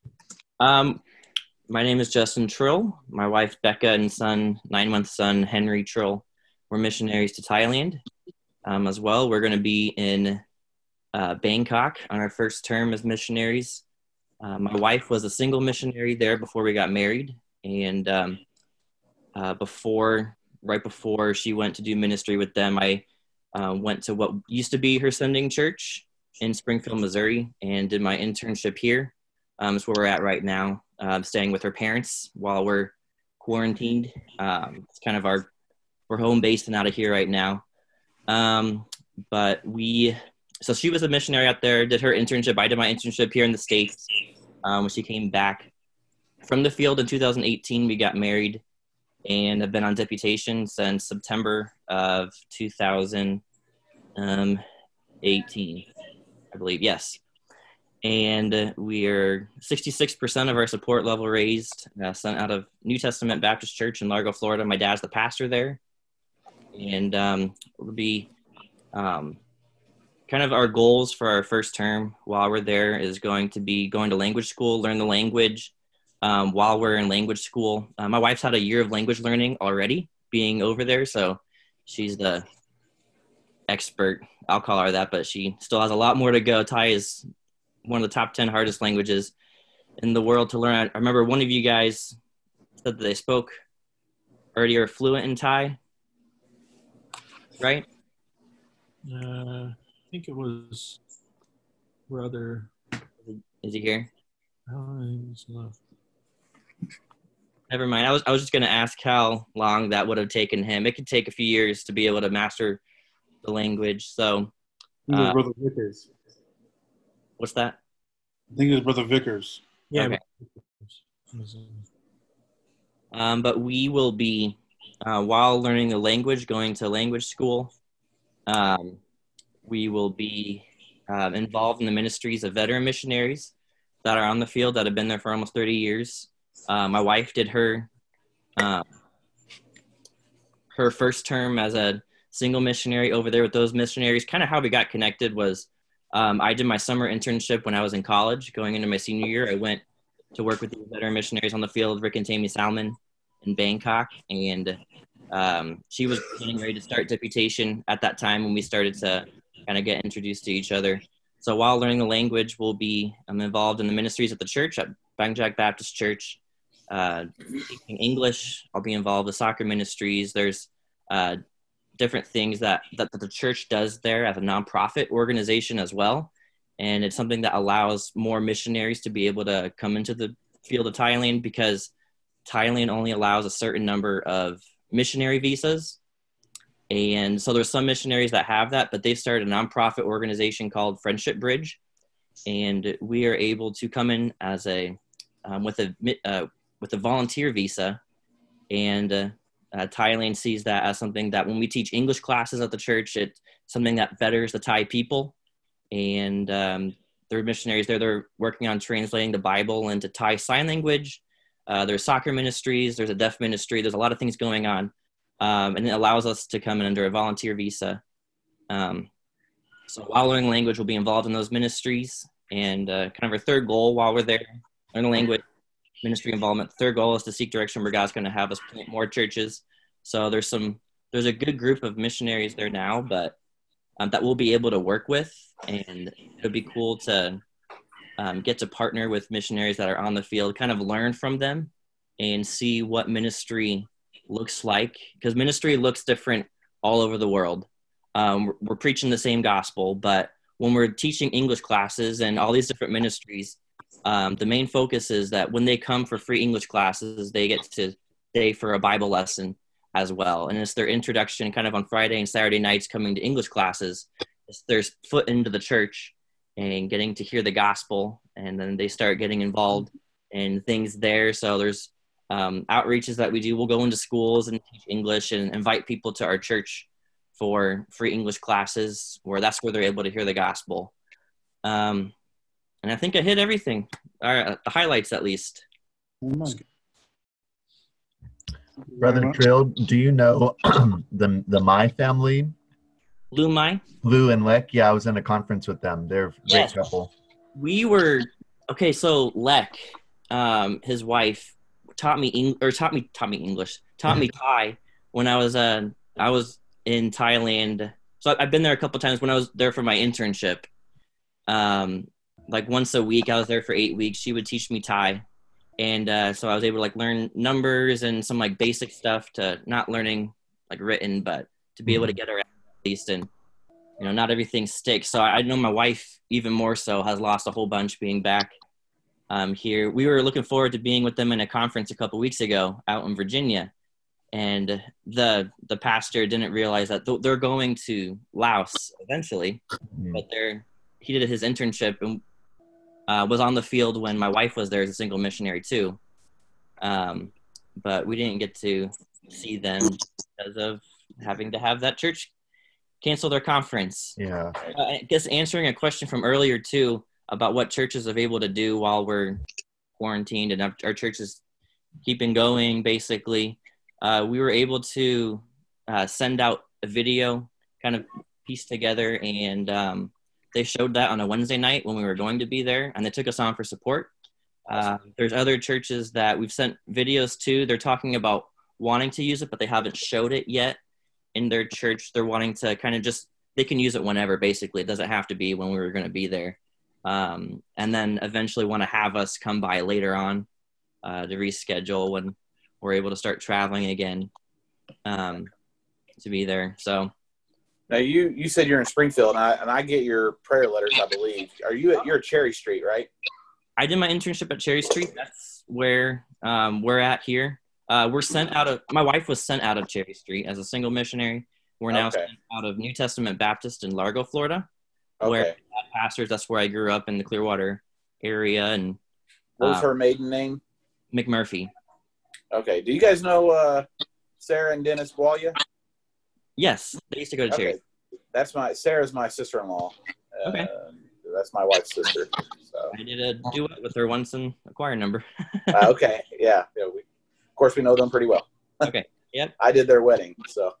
My name is Justin Trill. My wife, Becca, and 9-month son, Henry Trill, we're missionaries to Thailand. As well, we're going to be in Bangkok on our first term as missionaries. My wife was a single missionary there before we got married. And right before she went to do ministry with them, I went to what used to be her sending church in Springfield, Missouri, and did my internship here. That's where we're at right now, staying with her parents while we're quarantined. It's kind of we're home based and out of here right now. So she was a missionary out there, did her internship. I did my internship here in the States. When she came back from the field in 2018, we got married and have been on deputation since September of 2018, I believe. Yes. And we are 66% of our support level raised, sent out of New Testament Baptist Church in Largo, Florida. My dad's the pastor there. And we'll be kind of our goals for our first term while we're there is going to be going to language school, learn the language while we're in language school. My wife's had a year of language learning already being over there, so she's the expert. I'll call her that, but she still has a lot more to go. Thai is one of the top 10 hardest languages in the world to learn. I remember one of you guys said that they spoke already are fluent in Thai, right? I think it was Brother. Is he here? Oh, he's left. Never mind. I was just going to ask how long that would have taken him. It could take a few years to be able to master the language. So, I think it was Brother Vickers. What's that? I think it was Brother Vickers. Yeah. Okay. But we will be, while learning the language, going to language school. We will be involved in the ministries of veteran missionaries that are on the field that have been there for almost 30 years. My wife did her first term as a single missionary over there with those missionaries. Kind of how we got connected was I did my summer internship when I was in college. Going into my senior year, I went to work with the veteran missionaries on the field, Rick and Tammy Salmon in Bangkok. And she was getting ready to start deputation at that time when we started to kind of get introduced to each other. So while learning the language, we'll be involved in the ministries at the church at Bangjak Baptist Church. Teaching English, I'll be involved with soccer ministries. There's different things that the church does there as a nonprofit organization as well. And it's something that allows more missionaries to be able to come into the field of Thailand, because Thailand only allows a certain number of missionary visas. And so there's some missionaries that have that, but they've started a nonprofit organization called Friendship Bridge. And we are able to come in as with a volunteer visa. And Thailand sees that as something that when we teach English classes at the church, it's something that betters the Thai people. And there are missionaries there. They're working on translating the Bible into Thai Sign Language. There's soccer ministries. There's a deaf ministry. There's a lot of things going on. And it allows us to come in under a volunteer visa. So while learning language, we'll be involved in those ministries. And kind of our third goal while we're there, learning language, ministry involvement. The third goal is to seek direction where God's going to have us plant more churches. So there's a good group of missionaries there now, but that we'll be able to work with. And it would be cool to get to partner with missionaries that are on the field, kind of learn from them and see what ministry looks like, because ministry looks different all over the world. We're preaching the same gospel, but when we're teaching English classes and all these different ministries, the main focus is that when they come for free English classes, they get to stay for a Bible lesson as well. And it's their introduction kind of on Friday and Saturday nights coming to English classes. It's their foot into the church and getting to hear the gospel. And then they start getting involved in things there. So there's outreaches that we do. We'll go into schools and teach English and invite people to our church for free English classes, where that's where they're able to hear the gospel. And I think I hit everything, the highlights at least. Brother Trill, do you know the Mai family? Lou Mai? Lou and Lek, yeah, I was in a conference with them. They're a great couple. We were, okay, so Lek, his wife, taught me Thai when I was in Thailand. So I've been there a couple times when I was there for my internship. Like once a week, I was there for 8 weeks. She would teach me Thai. And so I was able to like learn numbers and some like basic stuff, to not learning like written, but to be able to get around at least. And, you know, not everything sticks. So I know my wife even more so has lost a whole bunch being back here. We were looking forward to being with them in a conference a couple weeks ago out in Virginia. And the pastor didn't realize that they're going to Laos eventually, but he did his internship and was on the field when my wife was there as a single missionary too. But we didn't get to see them because of having to have that church cancel their conference. Yeah. I guess answering a question from earlier too about what churches are able to do while we're quarantined and our church is keeping going, basically. We were able to send out a video kind of pieced together, and they showed that on a Wednesday night when we were going to be there, and they took us on for support. There's other churches that we've sent videos to. They're talking about wanting to use it, but they haven't showed it yet in their church. They're wanting to kind of they can use it whenever, basically. It doesn't have to be when we were going to be there. And then eventually want to have us come by later on to reschedule when we're able to start traveling again. to be there. So now you said you're in Springfield, and I get your prayer letters, I believe. You're at Cherry Street, right? I did my internship at Cherry Street. That's where we're at here. We're sent out of. My wife was sent out of Cherry Street as a single missionary. We're now sent out of New Testament Baptist in Largo, Florida, where pastors. That's where I grew up in the Clearwater area. And what was her maiden name? McMurphy. Okay. Do you guys know Sarah and Dennis Walia? Yes, they used to go to Cherry. Sarah's my sister-in-law. Okay. That's my wife's sister. So. I did a duet with her once in a choir number. Okay. Yeah. Of course, we know them pretty well. Okay. Yep. I did their wedding, so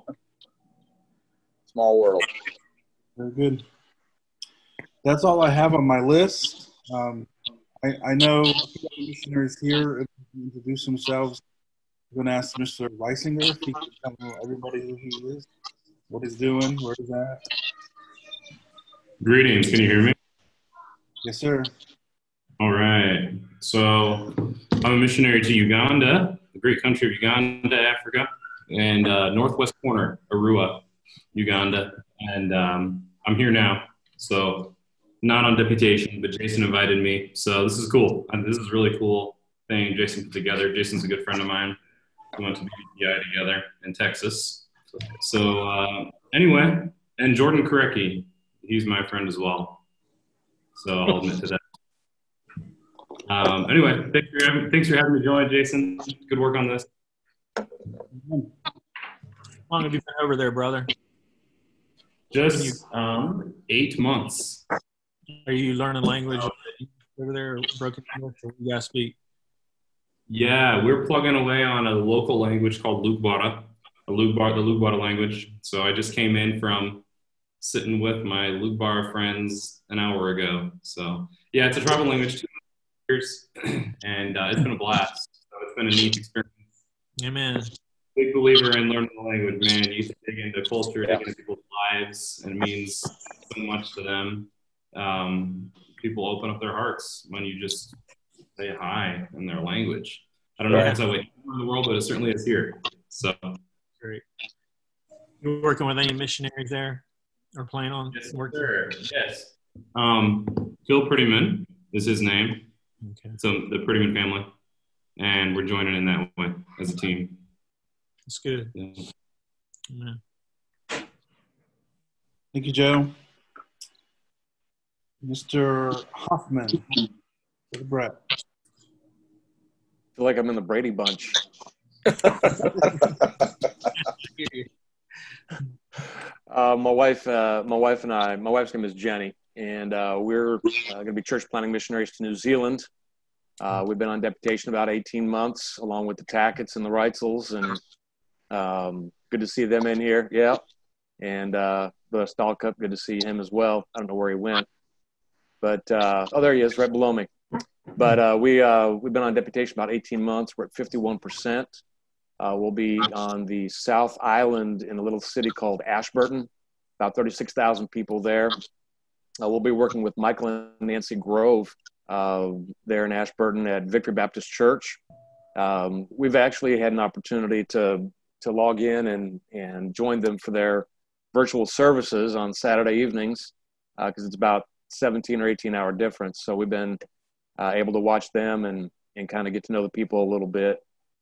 small world. Very good. That's all I have on my list. I know missionaries here introduce themselves. I'm going to ask Mr. Weisinger if he can tell everybody who he is, what he's doing, where he's at. Greetings. Can you hear me? Yes, sir. All right. So I'm a missionary to Uganda, the great country of Uganda, Africa, and northwest corner, Arua, Uganda. And I'm here now. So not on deputation, but Jason invited me. So this is cool. This is a really cool thing Jason put together. Jason's a good friend of mine. We went to BPI together in Texas. So anyway, and Jordan Korecki, he's my friend as well. So I'll admit to that. Anyway, thanks for having me join, Jason. Good work on this. How long have you been over there, brother? Just 8 months. Are you learning language over there, broken English, or you guys speak? Yeah, we're plugging away on a local language called Lugbara, the Lugbara language. So I just came in from sitting with my Lugbara friends an hour ago. So yeah, it's a tribal language, 2 years, and it's been a blast. So it's been a neat experience. Amen. Big believer in learning the language, man. You can dig into culture, dig into people's lives, and it means so much to them. People open up their hearts when you just say hi in their language. I don't know if it's that way in the world, but it certainly is here. So great. You working with any missionaries there, or plan on? Yes, sir. Yes. Phil Prettyman is his name. Okay. So the Prettyman family, and we're joining in that way as a team. That's good. Yeah. Yeah. Thank you, Joe. Mr. Hoffman, Brother Brett. I feel like I'm in the Brady Bunch. My wife and I, my wife's name is Jenny, and we're going to be church planting missionaries to New Zealand. We've been on deputation about 18 months, along with the Tacketts and the Reitzels, and good to see them in here. Yeah, and the Stahlcup, good to see him as well. I don't know where he went, but there he is, right below me. But we've been on deputation about 18 months. We're at 51%. We'll be on the South Island in a little city called Ashburton, about 36,000 people there. We'll be working with Michael and Nancy Grove there in Ashburton at Victory Baptist Church. We've actually had an opportunity to log in and join them for their virtual services on Saturday evenings because it's about 17 or 18-hour difference. So we've been able to watch them and kind of get to know the people a little bit.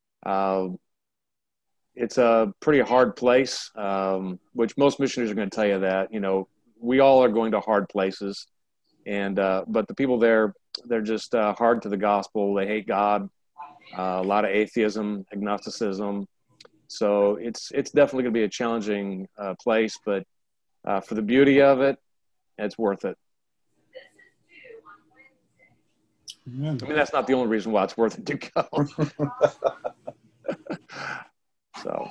It's a pretty hard place, which most missionaries are going to tell you that. You know, we all are going to hard places, and but the people there, they're just hard to the gospel. They hate God, a lot of atheism, agnosticism. So it's definitely going to be a challenging place, but for the beauty of it, it's worth it. Amen. I mean, that's not the only reason why it's worth it to go. So,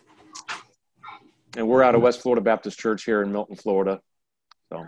and we're out of West Florida Baptist Church here in Milton, Florida. So,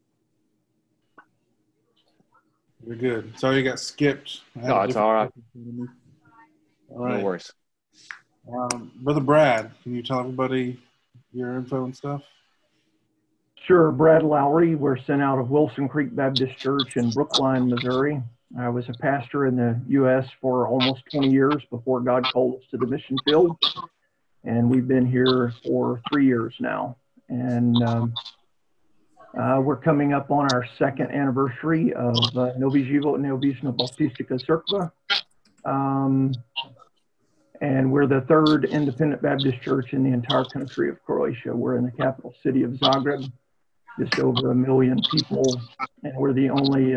You're good. Sorry you got skipped. no, it's all right. All right. No worries. Brother Brad, can you tell everybody your info and stuff? Sure. Brad Lowry. We're sent out of Wilson Creek Baptist Church in Brookline, Missouri. I was a pastor in the U.S. for almost 20 years before God called us to the mission field. and we've been here for 3 years now. And we're coming up on our second anniversary of Novi Život Neovisna Baptistica Crkva. And we're the third independent Baptist church in the entire country of Croatia. We're in the capital city of Zagreb, just over 1 million people, and we're the only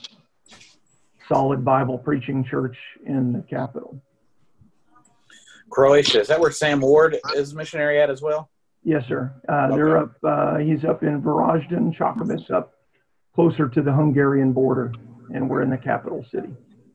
solid Bible preaching church in the capital. Croatia, is that where Sam Ward is missionary at as well? Yes, sir. They're up. He's up in Varaždin, Čakovec, up closer to the Hungarian border, and we're in the capital city.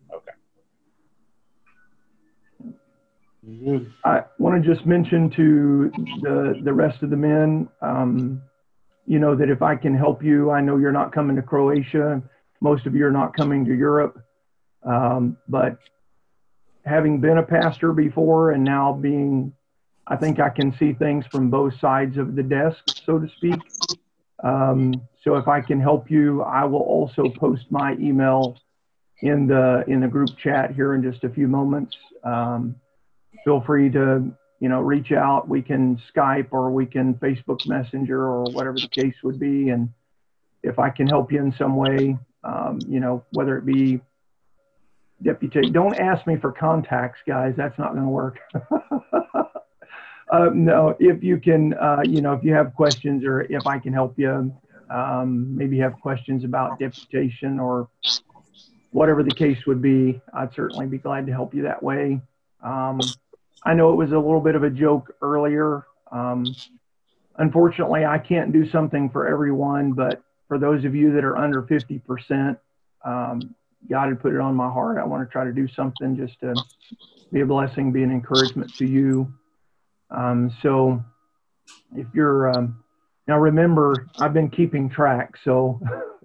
Good. I want to just mention to the rest of the men, you know, that if I can help you, I know you're not coming to Croatia. Most of you are not coming to Europe. But having been a pastor before and now being, I think I can see things from both sides of the desk, so to speak. So if I can help you, I will also post my email in the group chat here in just a few moments. Feel free to, you know, reach out. We can Skype or we can Facebook Messenger or whatever the case would be. And if I can help you in some way, you know, whether it be deputy, don't ask me for contacts, guys. That's not going to work. No, if you can, you know, if you have questions or if I can help you, maybe have questions about deputation or whatever the case would be, I'd certainly be glad to help you that way. I know it was a little bit of a joke earlier. Unfortunately, I can't do something for everyone, but for those of you that are under 50%, God had put it on my heart. I want to try to do something just to be a blessing, be an encouragement to you. So if you're, now remember, I've been keeping track, so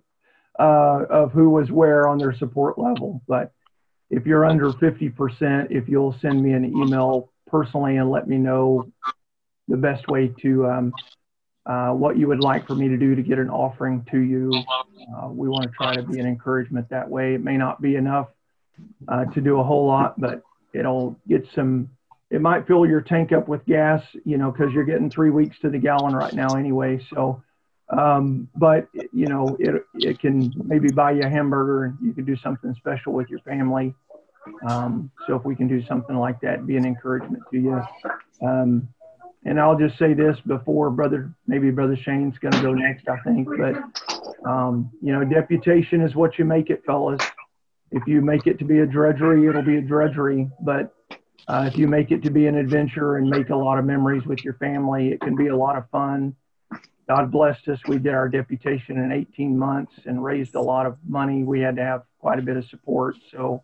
of who was where on their support level, but if you're under 50%, if you'll send me an email personally and let me know the best way to, what you would like for me to do to get an offering to you. We want to try to be an encouragement that way. It may not be enough to do a whole lot, but it'll get some, it might fill your tank up with gas, you know, because you're getting 3 weeks to the gallon right now anyway. So, but, you know, it can maybe buy you a hamburger and you can do something special with your family. So if we can do something like that, be an encouragement to you. And I'll just say this before maybe Brother Shane's going to go next, I think. But, you know, deputation is what you make it, fellas. If you make it to be a drudgery, it'll be a drudgery. But if you make it to be an adventure and make a lot of memories with your family, it can be a lot of fun. God blessed us. We did our deputation in 18 months and raised a lot of money. We had to have quite a bit of support. So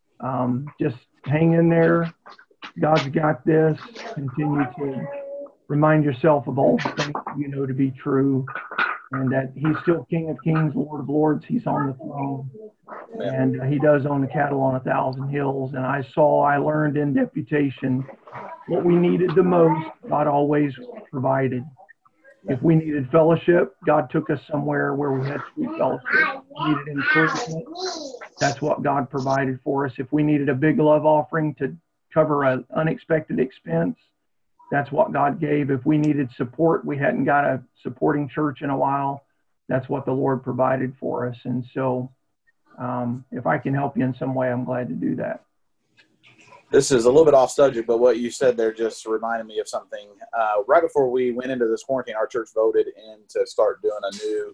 just hang in there. God's got this. Continue to remind yourself of all the things you know to be true, and that He's still King of Kings, Lord of Lords. He's on the throne, and He does own the cattle on 1,000 hills. And I learned in deputation what we needed the most, God always provided. If we needed fellowship, God took us somewhere where we had sweet fellowship. If we needed encouragement, that's what God provided for us. If we needed a big love offering to cover an unexpected expense, that's what God gave. If we needed support, we hadn't got a supporting church in a while, that's what the Lord provided for us. And so if I can help you in some way, I'm glad to do that. This is a little bit off subject, but what you said there just reminded me of something. Right before we went into this quarantine, our church voted in to start doing a new,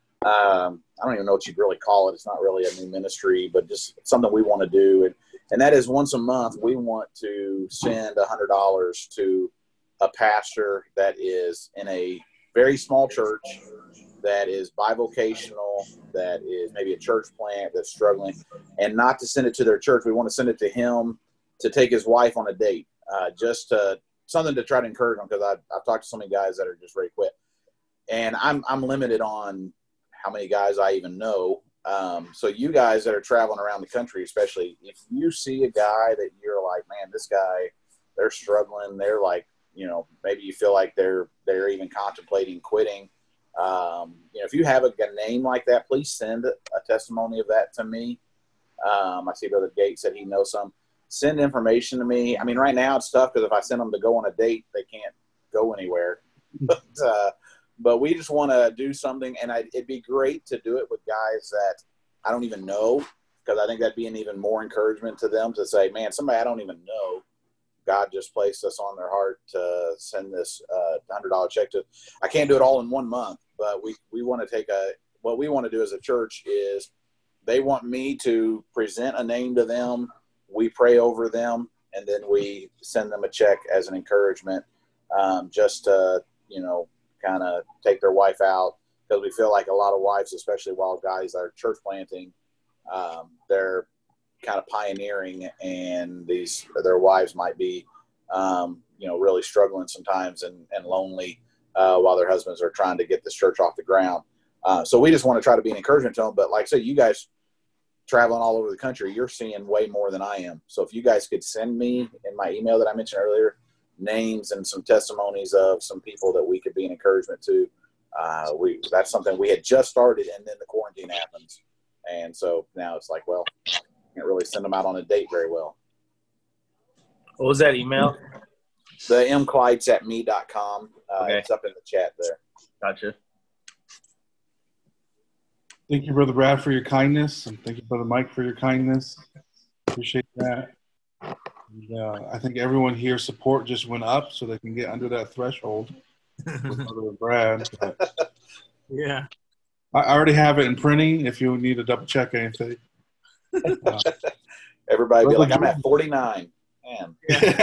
I don't even know what you'd really call it. It's not really a new ministry, but just something we want to do. And that is once a month, we want to send $100 to a pastor that is in a very small church, that is bivocational, that is maybe a church plant that's struggling, and not to send it to their church. We want to send it to him to take his wife on a date, just something to try to encourage them, because I've talked to so many guys that are just ready to quit. And I'm limited on how many guys I even know. So you guys that are traveling around the country, especially if you see a guy that you're like, man, this guy, they're struggling. They're like, you know, maybe you feel like they're even contemplating quitting. You know, if you have a name like that, please send a testimony of that to me. I see Brother Gates said he knows some. send information to me. I mean, right now it's tough because if I send them to go on a date, they can't go anywhere. But we just want to do something, and it'd be great to do it with guys that I don't even know, because I think that'd be an even more encouragement to them to say, man, somebody I don't even know, God just placed us on their heart to send this $100 check to. I can't do it all in 1 month, but we want to what we want to do as a church is they want me to present a name to them. We pray over them, and then we send them a check as an encouragement, just to, kind of take their wife out, because we feel like a lot of wives, especially while guys are church planting, they're kind of pioneering, and their wives might be, really struggling sometimes and lonely while their husbands are trying to get this church off the ground. So we just want to try to be an encouragement to them. But like I said, you guys traveling all over the country, you're seeing way more than I am. So if you guys could send me in my email that I mentioned earlier, names and some testimonies of some people that we could be an encouragement to, that's something we had just started, and then the quarantine happens. And so now it's like, well, can't really send them out on a date very well. What was that email? The mclides@me.com. Okay. It's up in the chat there. Gotcha. Thank you, Brother Brad, for your kindness, and thank you, Brother Mike, for your kindness. Appreciate that. And, I think everyone here support just went up so they can get under that threshold with Brother Brad. But yeah. I already have it in printing if you need to double check anything. Everybody be like, I'm at 49. Man. Yeah.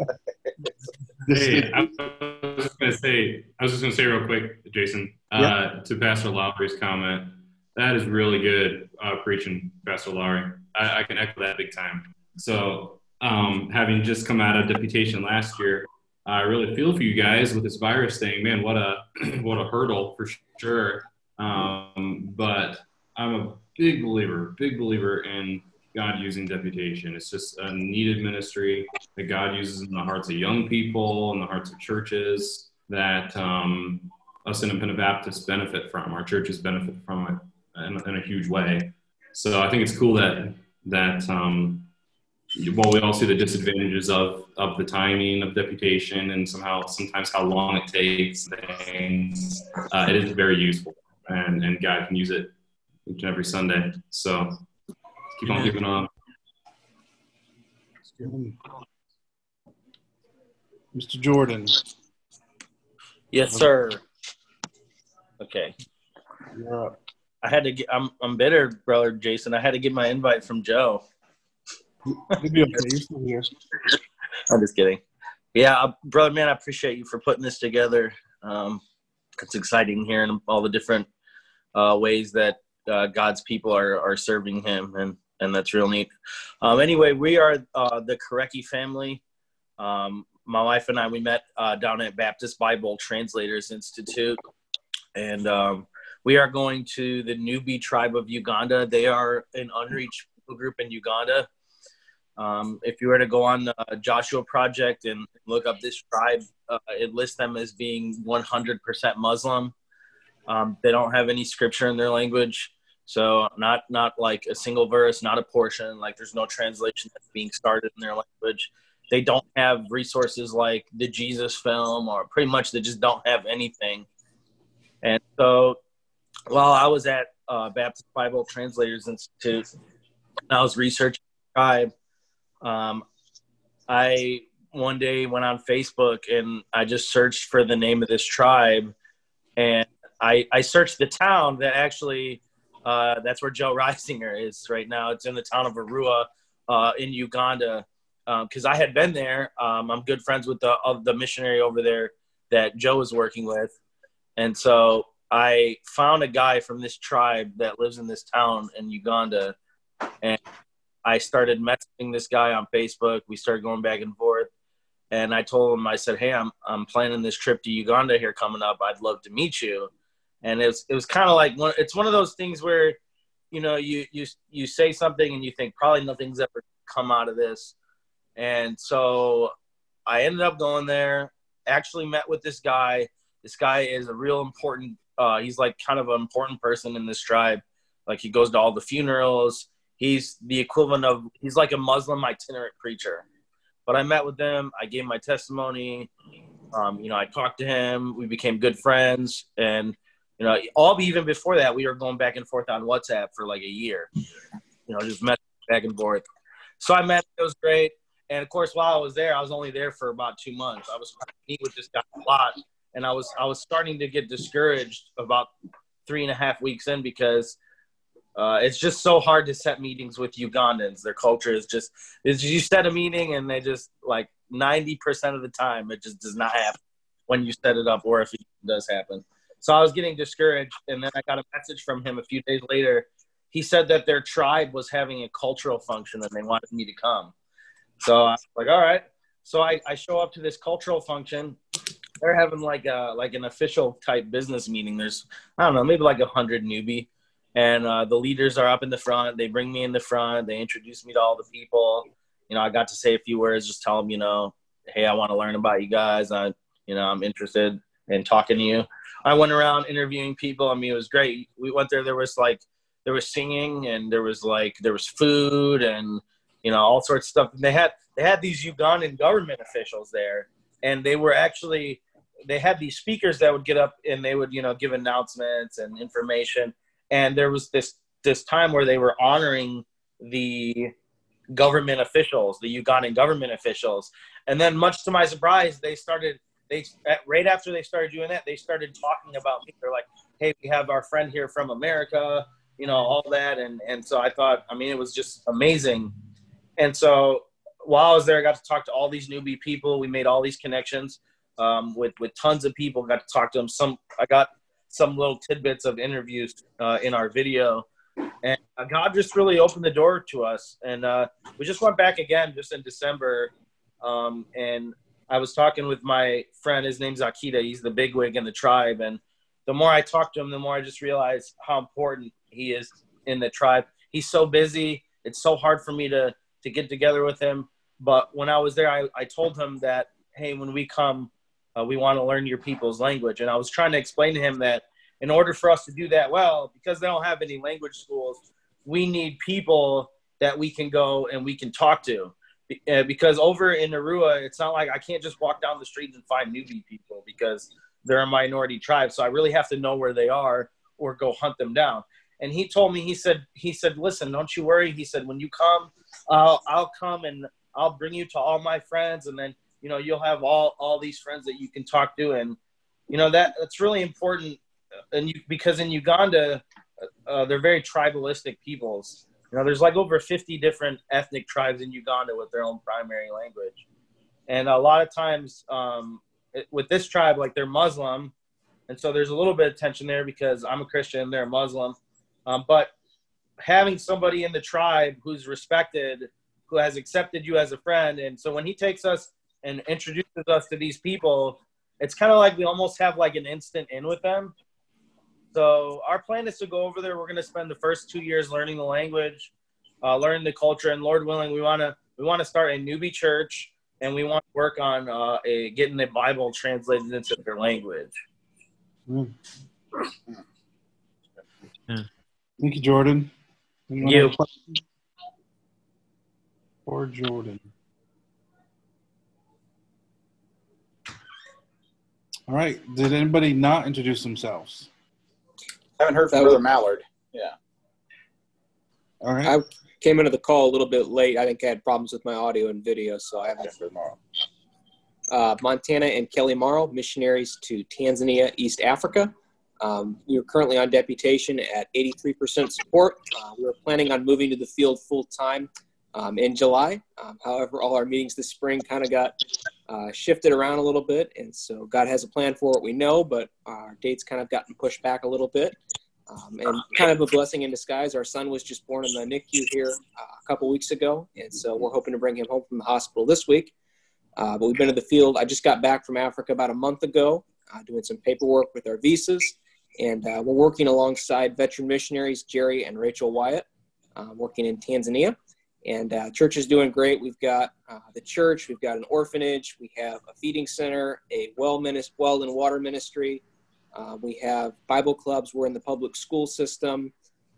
Hey, I was just going to say real quick, Jason, to Pastor Lowry's comment, that is really good preaching, Pastor Lowry. I can echo that big time. So having just come out of deputation last year, I really feel for you guys with this virus thing. Man, what a hurdle for sure. But I'm a big believer in God using deputation. It's just a needed ministry that God uses in the hearts of young people, in the hearts of churches, that us Independent Baptists benefit from. Our churches benefit from it in a huge way. So I think it's cool that while we all see the disadvantages of the timing of deputation and sometimes how long it takes things, it is very useful, and God can use it each and every Sunday. So keep on keeping on. Mr. Jordan. Yes, sir. Okay. You're up. I had to get. I'm bitter, brother Jason. I had to get my invite from Joe. You'll be okay. You're still here. I'm just kidding. Yeah, brother, man, I appreciate you for putting this together. It's exciting hearing all the different ways that God's people are serving Him, and that's real neat. Anyway, we are the Korecki family. My wife and I, we met down at Baptist Bible Translators Institute, and we are going to the Nubi tribe of Uganda. They are an unreached people group in Uganda. If you were to go on the Joshua Project and look up this tribe, it lists them as being 100% Muslim. They don't have any scripture in their language. So not like a single verse, not a portion, like there's no translation that's being started in their language. They don't have resources like the Jesus film, or pretty much they just don't have anything. And so while I was at Baptist Bible Translators Institute, I was researching the tribe. I one day went on Facebook and I just searched for the name of this tribe, and I searched the town that actually that's where Joe Reisinger is right now. It's in the town of Arua in Uganda, because I had been there. I'm good friends with the missionary over there that Joe was working with, and so I found a guy from this tribe that lives in this town in Uganda, and I started messaging this guy on Facebook. We started going back and forth, and I told him, I said, hey, I'm planning this trip to Uganda here coming up. I'd love to meet you. And it was kind of like it's one of those things where, you say something and you think probably nothing's ever come out of this. And so I ended up going there, actually met with this guy. This guy is a real important, he's like kind of an important person in this tribe. Like he goes to all the funerals. He's the equivalent of, he's like a Muslim itinerant preacher. But I met with him. I gave my testimony. I talked to him. We became good friends. And, even before that, we were going back and forth on WhatsApp for like a year, just messaging back and forth. So I met him. It was great. And of course, while I was there, I was only there for about 2 months. I was trying to meet with this guy a lot. And I was starting to get discouraged about 3.5 weeks in, because it's just so hard to set meetings with Ugandans. Their culture is you set a meeting and they just like 90% of the time, it just does not happen when you set it up, or if it does happen. So I was getting discouraged. And then I got a message from him a few days later. He said that their tribe was having a cultural function and they wanted me to come. So I was like, all right. So I show up to this cultural function. They're having like an official type business meeting. There's, I don't know, maybe like 100 newbie. And the leaders are up in the front. They bring me in the front. They introduce me to all the people. I got to say a few words, just tell them, hey, I want to learn about you guys. I'm interested in talking to you. I went around interviewing people. I mean, it was great. We went there. There was singing, and there was food, and all sorts of stuff. And they had these Ugandan government officials there, and they had these speakers that would get up and they would give announcements and information. And there was this time where they were honoring the government officials, the Ugandan government officials. And then, much to my surprise, right after they started doing that, they started talking about me. They're like, hey, we have our friend here from America, all that. And so I thought, it was just amazing. And so while I was there, I got to talk to all these newbie people. We made all these connections with tons of people, got to talk to them. I got some little tidbits of interviews in our video. And God just really opened the door to us. And we just went back again just in December. And I was talking with my friend. His name's Akita. He's the bigwig in the tribe. And the more I talked to him, the more I just realized how important he is in the tribe. He's so busy. It's so hard for me to get together with him. But when I was there, I told him that, hey, when we come, we want to learn your people's language. And I was trying to explain to him that in order for us to do that well, because they don't have any language schools, we need people that we can go and we can talk to. Because over in Arua, it's not like I can't just walk down the street and find newbie people, because they're a minority tribe. So I really have to know where they are or go hunt them down. And he told me, he said, listen, don't you worry. He said, when you come, I'll come and I'll bring you to all my friends. And then, you'll have all these friends that you can talk to. And, that's really important. And because in Uganda, they're very tribalistic peoples. There's like over 50 different ethnic tribes in Uganda with their own primary language. And a lot of times with this tribe, like they're Muslim. And so there's a little bit of tension there because I'm a Christian, they're a Muslim. But having somebody in the tribe who's respected, who has accepted you as a friend. And so when he takes us and introduces us to these people, it's kind of like we almost have like an instant in with them. So our plan is to go over there. We're going to spend the first 2 years learning the language, learning the culture, and Lord willing, we want to start a newbie church, and we want to work on getting the Bible translated into their language. Mm. Thank you, Jordan. You. For Jordan. All right. Did anybody not introduce themselves? I haven't heard from Brother Mallard. Yeah. All right. I came into the call a little bit late. I think I had problems with my audio and video, so I haven't heard tomorrow. Montana and Kelly Morrow, missionaries to Tanzania, East Africa. We are currently on deputation at 83% support. We were planning on moving to the field full-time in July. However, all our meetings this spring kind of got shifted around a little bit, and so God has a plan for what we know, but our dates kind of gotten pushed back a little bit. And kind of a blessing in disguise, our son was just born in the NICU here a couple weeks ago, and so we're hoping to bring him home from the hospital this week. But we've been to the field. I just got back from Africa about a month ago, doing some paperwork with our visas, and we're working alongside veteran missionaries Jerry and Rachel Wyatt, working in Tanzania. And church is doing great. We've got the church, we've got an orphanage, we have a feeding center, a well and water ministry. We have Bible clubs. We're in the public school system.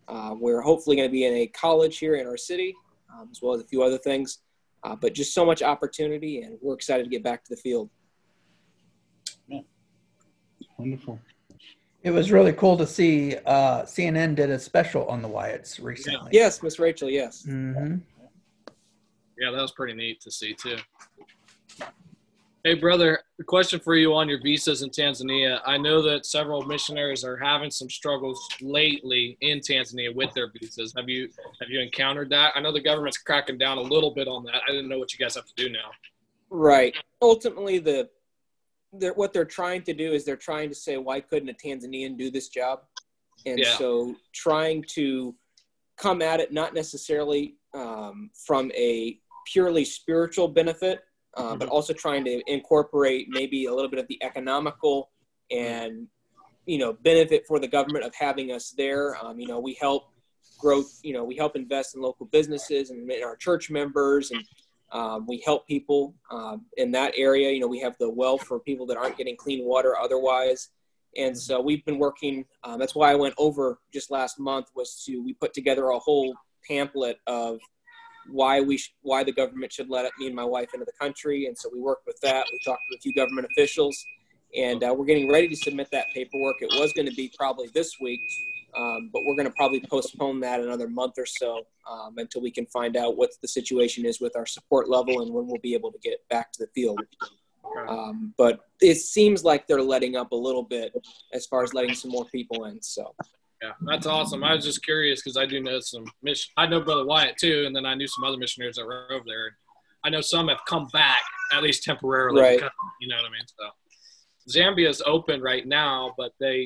We're hopefully going to be in a college here in our city, as well as a few other things. But just so much opportunity, and we're excited to get back to the field. Yeah. Wonderful. It was really cool to see CNN did a special on the Wyatts recently. Yes, Miss Rachel, yes. Mm-hmm. Yeah, that was pretty neat to see too. Hey, brother, a question for you on your visas in Tanzania. I know that several missionaries are having some struggles lately in Tanzania with their visas. Have you encountered that? I know the government's cracking down a little bit on that. I didn't know what you guys have to do now. Right. Ultimately, what they're trying to do is they're trying to say, why couldn't a Tanzanian do this job? And so trying to come at it not necessarily from a purely spiritual benefit, but also trying to incorporate maybe a little bit of the economical and, benefit for the government of having us there. We help growth, we help invest in local businesses and in our church members, and we help people in that area. We have the well for people that aren't getting clean water otherwise. And so we've been working, that's why I went over just last month, we put together a whole pamphlet of why the government should let me and my wife into the country. And so we worked with that. We talked to a few government officials, and we're getting ready to submit that paperwork. It was going to be probably this week, but we're going to probably postpone that another month or so until we can find out what the situation is with our support level and when we'll be able to get back to the field. But it seems like they're letting up a little bit as far as letting some more people in. So. Yeah, that's awesome. I was just curious because I do know I know Brother Wyatt too, and then I knew some other missionaries that were over there. I know some have come back, at least temporarily. Right. You know what I mean? So Zambia's open right now, but they're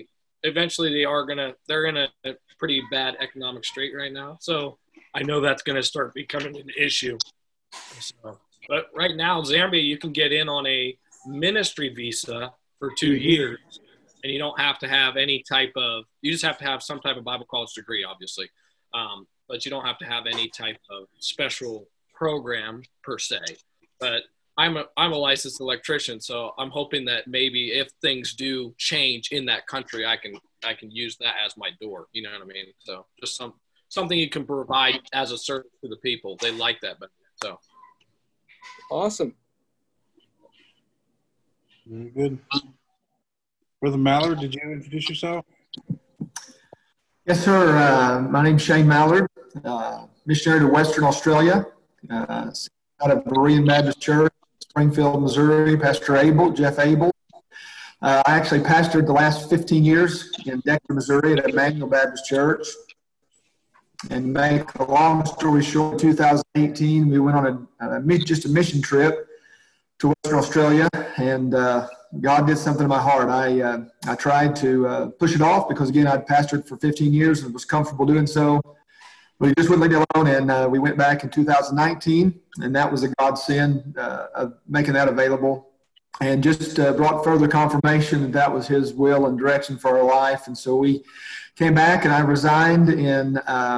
in a pretty bad economic strait right now. So I know that's going to start becoming an issue. So, but right now, Zambia, you can get in on a ministry visa for 2 years. And you don't have to have you just have to have some type of Bible college degree, obviously. But you don't have to have any type of special program per se. But I'm a licensed electrician, so I'm hoping that maybe if things do change in that country, I can use that as my door. You know what I mean? So just something you can provide as a service to the people. They like that, but so awesome. Very good. Brother Mallard, did you introduce yourself? Yes, sir. My name's Shane Mallard, missionary to Western Australia, out of Berean Baptist Church, Springfield, Missouri. Pastor Jeff Abel. I actually pastored the last 15 years in Decatur, Missouri at Emmanuel Baptist Church. And make a long story short, in 2018, we went on a mission trip to Western Australia, and God did something in my heart. I tried to push it off because, again, I'd pastored for 15 years and was comfortable doing so. But he just wouldn't leave me alone, and we went back in 2019, and that was a godsend of making that available. And just brought further confirmation that was his will and direction for our life. And so we came back, and I resigned in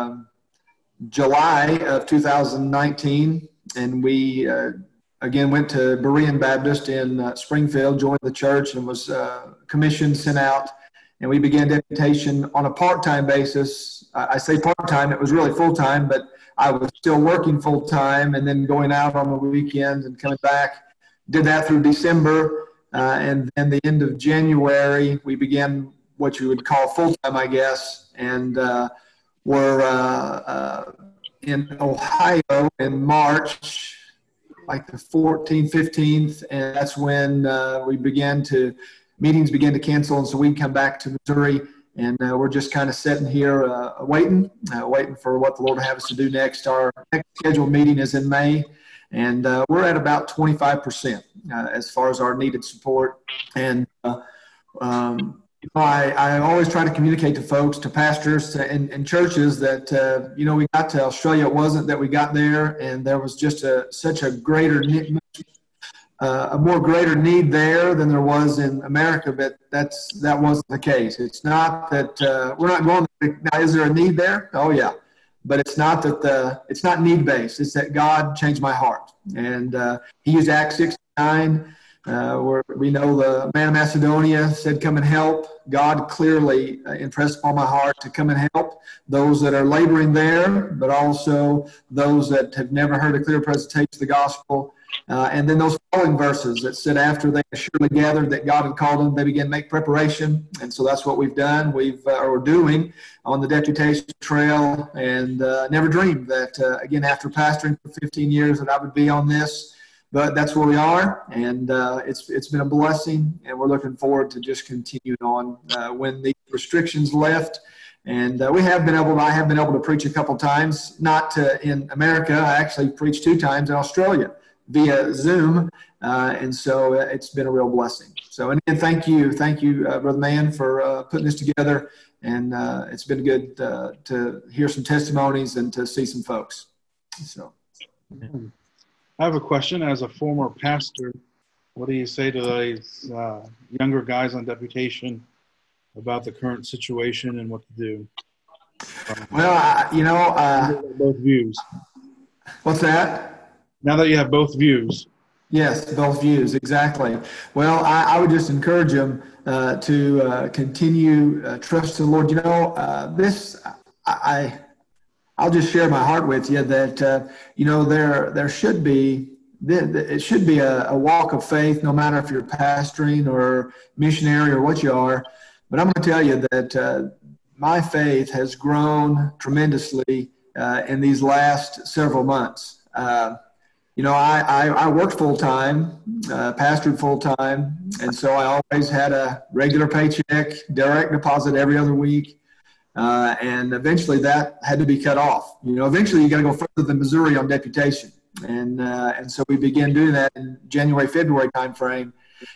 July of 2019, and we again went to Berean Baptist in Springfield, joined the church, and was commissioned, sent out, and we began deputation on a part-time basis. I say part-time, it was really full-time, but I was still working full-time and then going out on the weekends and coming back. Did that through December, and then the end of January, we began what you would call full-time, I guess, and we're in Ohio in March, like the 14th, 15th, and that's when meetings began to cancel, and so we come back to Missouri, and we're just kind of sitting here waiting for what the Lord will have us to do next. Our next scheduled meeting is in May, and we're at about 25% as far as our needed support. And I always try to communicate to folks, to pastors and churches that, we got to Australia. It wasn't that we got there and there was just such a greater need, a more greater need there than there was in America, but that wasn't the case. It's not that we're not going there. Now, is there a need there? Oh, yeah. But it's not that it's not need-based. It's that God changed my heart. And he used Acts 6:9 We know the man of Macedonia said, come and help. God clearly impressed upon my heart to come and help those that are laboring there, but also those that have never heard a clear presentation of the gospel. And then those following verses that said after they surely gathered that God had called them, they began to make preparation. And so that's what we've done. We're doing on the deputation trail, and never dreamed that, again, after pastoring for 15 years that I would be on this. But that's where we are, and it's been a blessing, and we're looking forward to just continuing on when the restrictions lift. And I have been able to preach a couple times, not in America. I actually preached 2 times in Australia via Zoom, and so it's been a real blessing. So again, thank you, Brother Mann, for putting this together, and it's been good to hear some testimonies and to see some folks. So. I have a question. As a former pastor, what do you say to those younger guys on deputation about the current situation and what to do? Well, both views. What's that? Now that you have both views. Yes, both views, exactly. Well, I would just encourage them to continue trust in the Lord. I'll just share my heart with you that, there should be, it should be a walk of faith, no matter if you're pastoring or missionary or what you are. But I'm going to tell you that my faith has grown tremendously in these last several months. I worked full-time, pastored full-time, and so I always had a regular paycheck, direct deposit every other week. And eventually that had to be cut off. Eventually you got to go further than Missouri on deputation. And so we began doing that in January, February timeframe.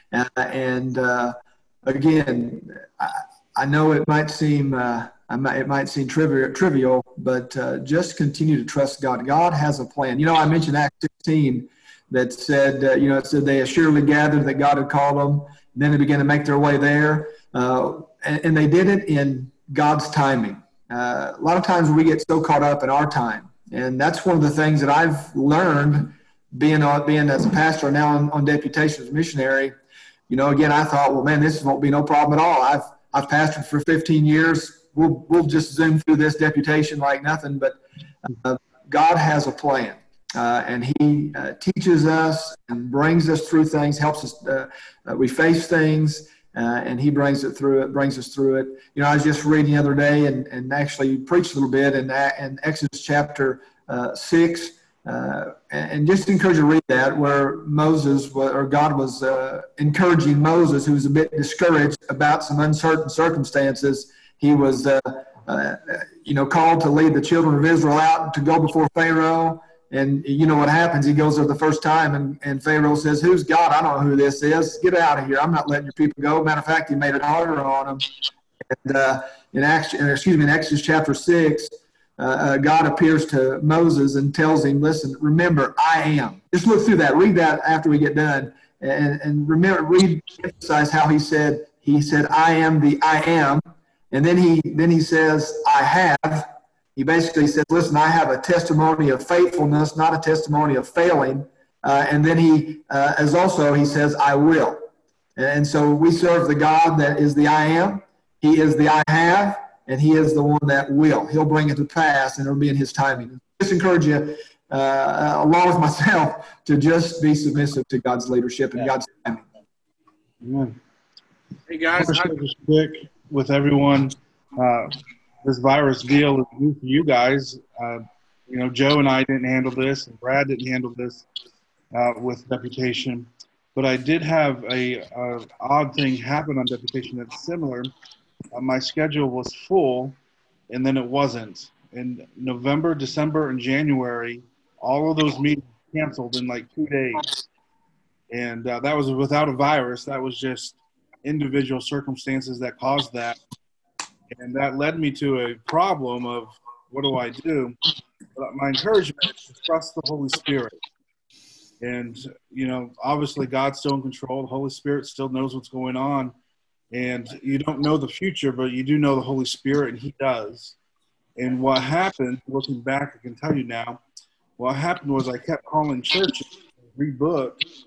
Again, I know it might seem trivial, but just continue to trust God. God has a plan. I mentioned Acts 16 that said, it said they assuredly gathered that God had called them. And then they began to make their way there. And they did it in God's timing. A lot of times we get so caught up in our time, and that's one of the things that I've learned being as a pastor now on deputation as a missionary. Again, I thought, well, man, this won't be no problem at all. I've pastored for 15 years. We'll just zoom through this deputation like nothing. But God has a plan, and He teaches us and brings us through things, helps us. We face things. And He brings us through it. I was just reading the other day and actually preached a little bit in Exodus chapter 6, and just encourage you to read that, where God was encouraging Moses, who was a bit discouraged about some uncertain circumstances. He was, called to lead the children of Israel out to go before Pharaoh. And you know what happens? He goes there the first time, and Pharaoh says, "Who's God? I don't know who this is. Get out of here. I'm not letting your people go." Matter of fact, he made it harder on them. And in Exodus chapter 6, God appears to Moses and tells him, "Listen, remember, I am." Just look through that. Read that after we get done, and remember, emphasize how he said, "I am the I am," and then he says, "I have." He basically says, listen, I have a testimony of faithfulness, not a testimony of failing. And then he says, I will. And so we serve the God that is the I am. He is the I have, and He is the one that will. He'll bring it to pass, and it'll be in His timing. Just encourage you, along with myself, to just be submissive to God's leadership and God's timing. Amen. Hey, guys. Just quick with everyone. This virus deal is new for you guys. Joe and I didn't handle this, and Brad didn't handle this with deputation. But I did have a odd thing happen on deputation that's similar. My schedule was full, and then it wasn't. In November, December, and January, all of those meetings canceled in like 2 days. And that was without a virus. That was just individual circumstances that caused that. And that led me to a problem of what do I do? But my encouragement is to trust the Holy Spirit. And, obviously God's still in control. The Holy Spirit still knows what's going on. And you don't know the future, but you do know the Holy Spirit, and He does. And what happened, looking back, I can tell you now, what happened was I kept calling churches, rebook,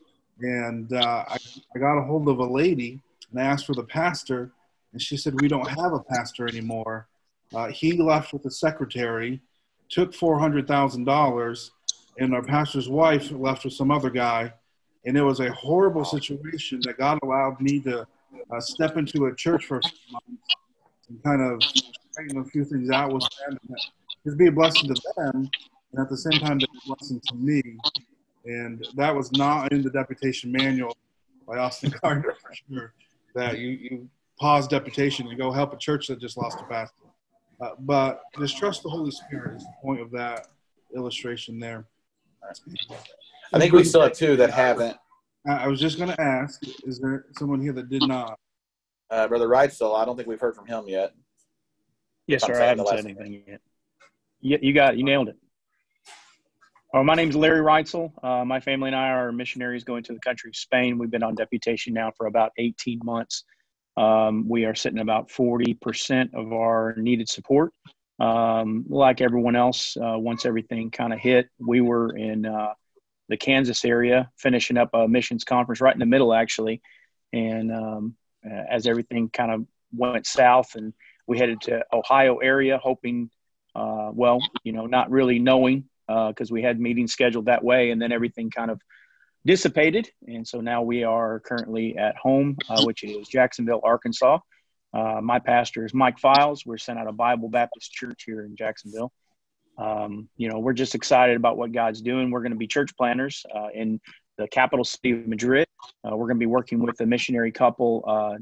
And I got a hold of a lady and I asked for the pastor, and she said, we don't have a pastor anymore. He left with the secretary, took $400,000, and our pastor's wife left with some other guy. And it was a horrible situation that God allowed me to step into a church for a few months and kind of straighten a few things out with them. And just be a blessing to them, and at the same time, be a blessing to me. And that was not in the deputation manual by Austin Gardner for sure, that you pause deputation and go help a church that just lost a pastor. But just trust the Holy Spirit is the point of that illustration there. I think we still have two that haven't. I was just going to ask, is there someone here that did not? Brother Wrightsell, I don't think we've heard from him yet. Yes, sir. I haven't said anything yet. You nailed it. My name's Larry Wrightsell. My family and I are missionaries going to the country of Spain. We've been on deputation now for about 18 months. We are sitting about 40% of our needed support. Like everyone else, once everything kind of hit, we were in the Kansas area finishing up a missions conference right in the middle, actually. And as everything kind of went south, and we headed to Ohio area, hoping, not really knowing, because we had meetings scheduled that way, and then everything kind of dissipated. And so now we are currently at home, which is Jacksonville, Arkansas. My pastor is Mike Files. We're sent out of Bible Baptist Church here in Jacksonville. We're just excited about what God's doing. We're going to be church planners in the capital city of Madrid. We're going to be working with a missionary couple,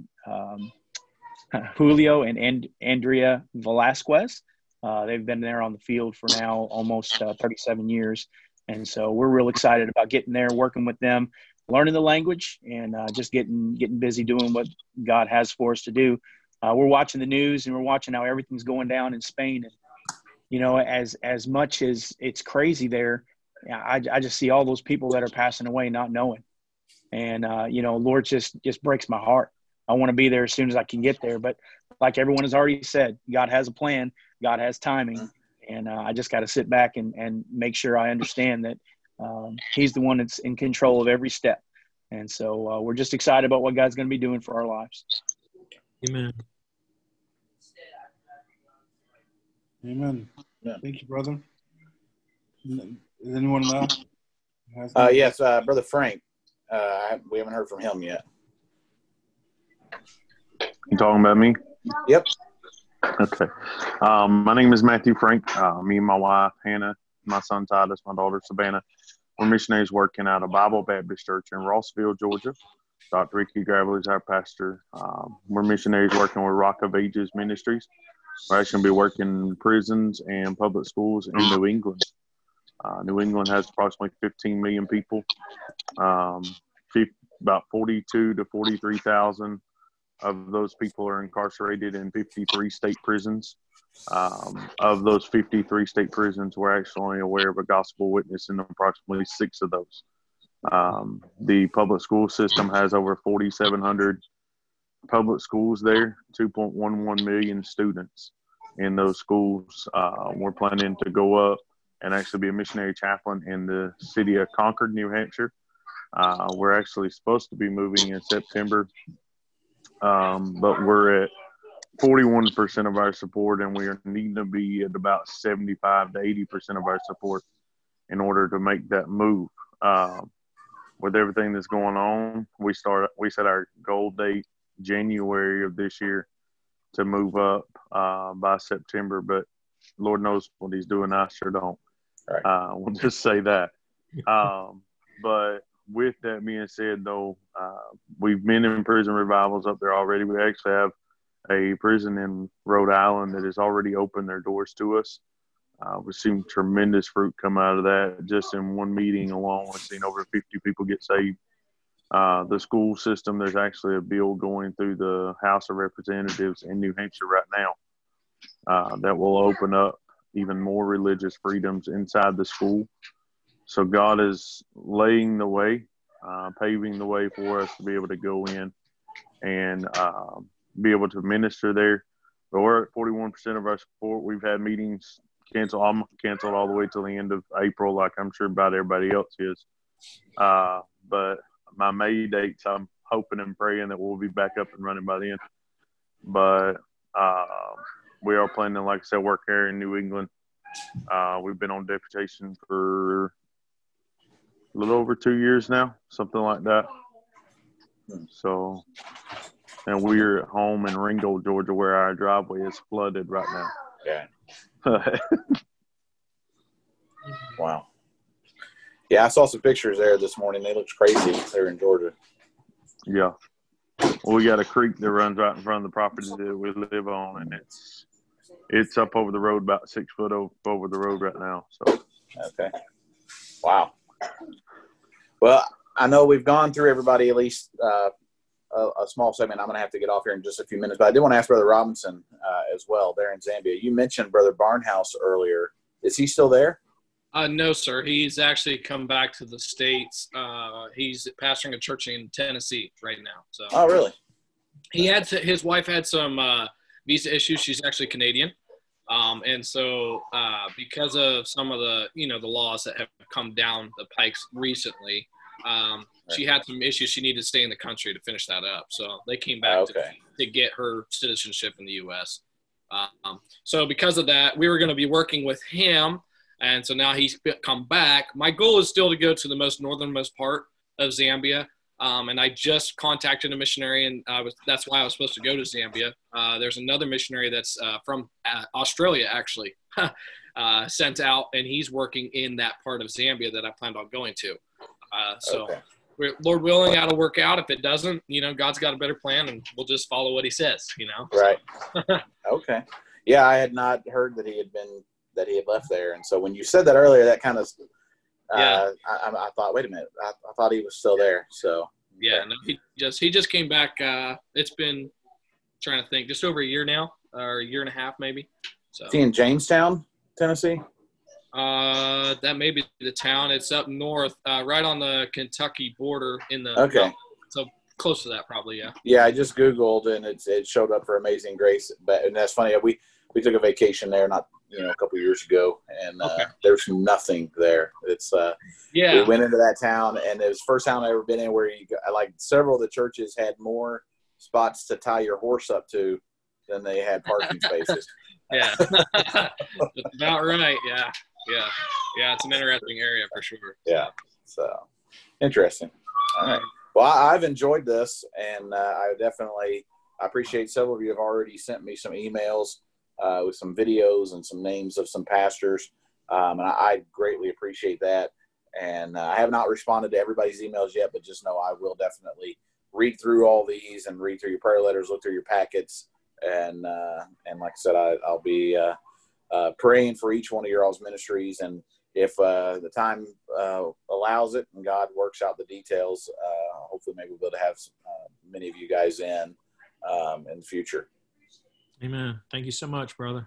Julio and Andrea Velasquez. They've been there on the field for now almost 37 years. And so we're real excited about getting there, working with them, learning the language, and just getting busy doing what God has for us to do. We're watching the news, and we're watching how everything's going down in Spain. And, as much as it's crazy there, I just see all those people that are passing away not knowing. And, Lord, just breaks my heart. I want to be there as soon as I can get there. But like everyone has already said, God has a plan. God has timing. And I just got to sit back and make sure I understand that he's the one that's in control of every step. And so we're just excited about what God's going to be doing for our lives. Amen. Amen. Yeah. Thank you, brother. Is anyone left? Yes, Brother Frank. We haven't heard from him yet. You talking about me? Yep. Okay. My name is Matthew Frank. Me and my wife, Hannah, my son Titus, my daughter Savannah, we're missionaries working out of Bible Baptist Church in Rossville, Georgia. Dr. Ricky Gravel is our pastor. We're missionaries working with Rock of Ages Ministries. We're actually going to be working in prisons and public schools in New England. New England has approximately 15 million people. About 42 to 43,000 of those people are incarcerated in 53 state prisons. Of those 53 state prisons, we're actually only aware of a gospel witness in approximately 6 of those. The public school system has over 4,700 public schools there, 2.11 million students in those schools. We're planning to go up and actually be a missionary chaplain in the city of Concord, New Hampshire. We're actually supposed to be moving in September, but we're at 41% of our support, and we are needing to be at about 75 to 80% of our support in order to make that move. With everything that's going on, we set our goal date January of this year to move up by September, but Lord knows what he's doing. I sure don't. Right. We'll just say that. But with that being said, though, we've been in prison revivals up there already. We actually have a prison in Rhode Island that has already opened their doors to us. We've seen tremendous fruit come out of that. Just in one meeting alone, we've seen over 50 people get saved. The school system, there's actually a bill going through the House of Representatives in New Hampshire right now that will open up even more religious freedoms inside the school. So God is laying the way, paving the way for us to be able to go in and be able to minister there. But we're at 41% of our support. We've had meetings canceled all the way till the end of April, like I'm sure about everybody else is. But my May dates, I'm hoping and praying that we'll be back up and running by then. But we are planning, like I said, work here in New England. We've been on deputation for a little over 2 years now, something like that. So, and we're at home in Ringgold, Georgia, where our driveway is flooded right now. Yeah. Wow. Yeah, I saw some pictures there this morning. They looked crazy there in Georgia. Yeah. Well, we got a creek that runs right in front of the property that we live on, and it's up over the road, about 6 foot over the road right now. So. Okay. Wow. Well, I know we've gone through everybody, at least a small segment. I'm going to have to get off here in just a few minutes, but I did want to ask Brother Robinson as well there in Zambia. You mentioned Brother Barnhouse earlier. Is he still there? No, sir. He's actually come back to the States. He's pastoring a church in Tennessee right now. So. Oh, really? His wife had some visa issues. She's actually Canadian. And so because of some of the laws that have come down the pikes recently, she had some issues. She needed to stay in the country to finish that up. So they came back to get her citizenship in the U.S. So because of that, we were going to be working with him. And so now he's come back. My goal is still to go to the most northernmost part of Zambia. And I just contacted a missionary, and that's why I was supposed to go to Zambia. There's another missionary that's from Australia, actually, sent out, and he's working in that part of Zambia that I planned on going to. Lord willing, that'll work out. If it doesn't, God's got a better plan, and we'll just follow what he says, Right. Okay. Yeah, I had not heard that he had left there. And so when you said that earlier, that kind of, I thought, wait a minute, I thought he was still there. So, yeah, no, he just came back. It's been, trying to think, just over a year now, or a year and a half, maybe. So. Is he in Jamestown, Tennessee? That may be the town. It's up north, right on the Kentucky border Okay. So close to that, probably. Yeah. Yeah. I just Googled and it showed up for Amazing Grace. And that's funny. We took a vacation there, not, a couple of years ago, and there's nothing there. It's we went into that town, and it was the first town I ever been in where several of the churches had more spots to tie your horse up to than they had parking spaces. Yeah, that's about right. Yeah. It's an interesting area for sure. Yeah, so interesting. All right. Well, I've enjoyed this, and I appreciate several of you have already sent me some emails. With some videos and some names of some pastors. And I greatly appreciate that. And I have not responded to everybody's emails yet, but just know I will definitely read through all these and read through your prayer letters, look through your packets. And like I said, I'll be praying for each one of your all's ministries. And if the time allows it and God works out the details, hopefully maybe we'll be able to have many of you guys in the future. Amen. Thank you so much, brother.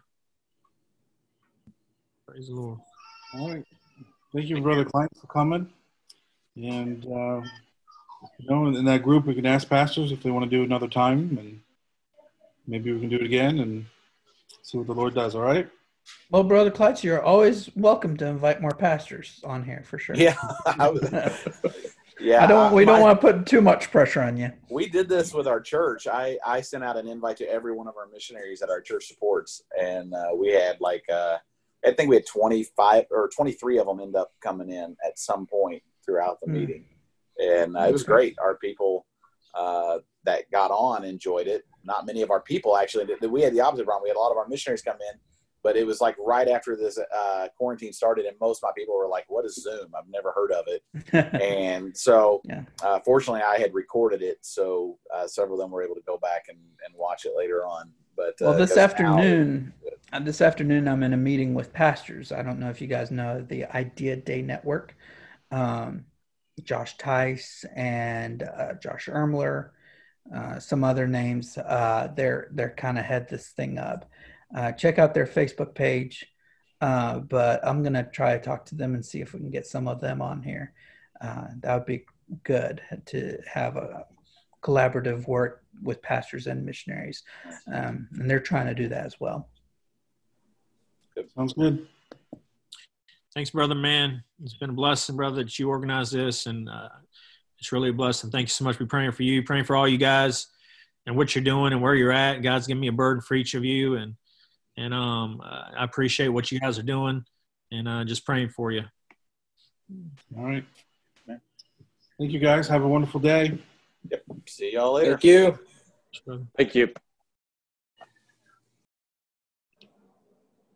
Praise the Lord. All right. Thank you, Brother Klein, for coming. And, in that group, we can ask pastors if they want to do another time, and maybe we can do it again and see what the Lord does. All right? Well, Brother Kleitz, you're always welcome to invite more pastors on here for sure. Yeah. Yeah. We don't want to put too much pressure on you. We did this with our church. I sent out an invite to every one of our missionaries that our church supports. And we had I think we had 25 or 23 of them end up coming in at some point throughout the meeting. And it was great. Our people that got on enjoyed it. Not many of our people actually. We had the opposite problem. We had a lot of our missionaries come in. But it was like right after this quarantine started, and most of my people were like, what is Zoom? I've never heard of it. And so, fortunately, I had recorded it, so several of them were able to go back and watch it later on. But this afternoon, I'm in a meeting with pastors. I don't know if you guys know the Idea Day Network. Josh Tice and Josh Ermler, some other names. They're kind of head this thing up. Check out their Facebook page, but I'm going to try to talk to them and see if we can get some of them on here. That would be good to have a collaborative work with pastors and missionaries, and they're trying to do that as well. Sounds good. Thanks, brother, man. It's been a blessing, brother, that you organized this and It's really a blessing. Thank you so much for praying for you, praying for all you guys and what you're doing and where you're at. God's given me a burden for each of you, and I appreciate what you guys are doing, and just praying for you. All right. Thank you, guys. Have a wonderful day. Yep. See y'all later. Thank you. Thank you.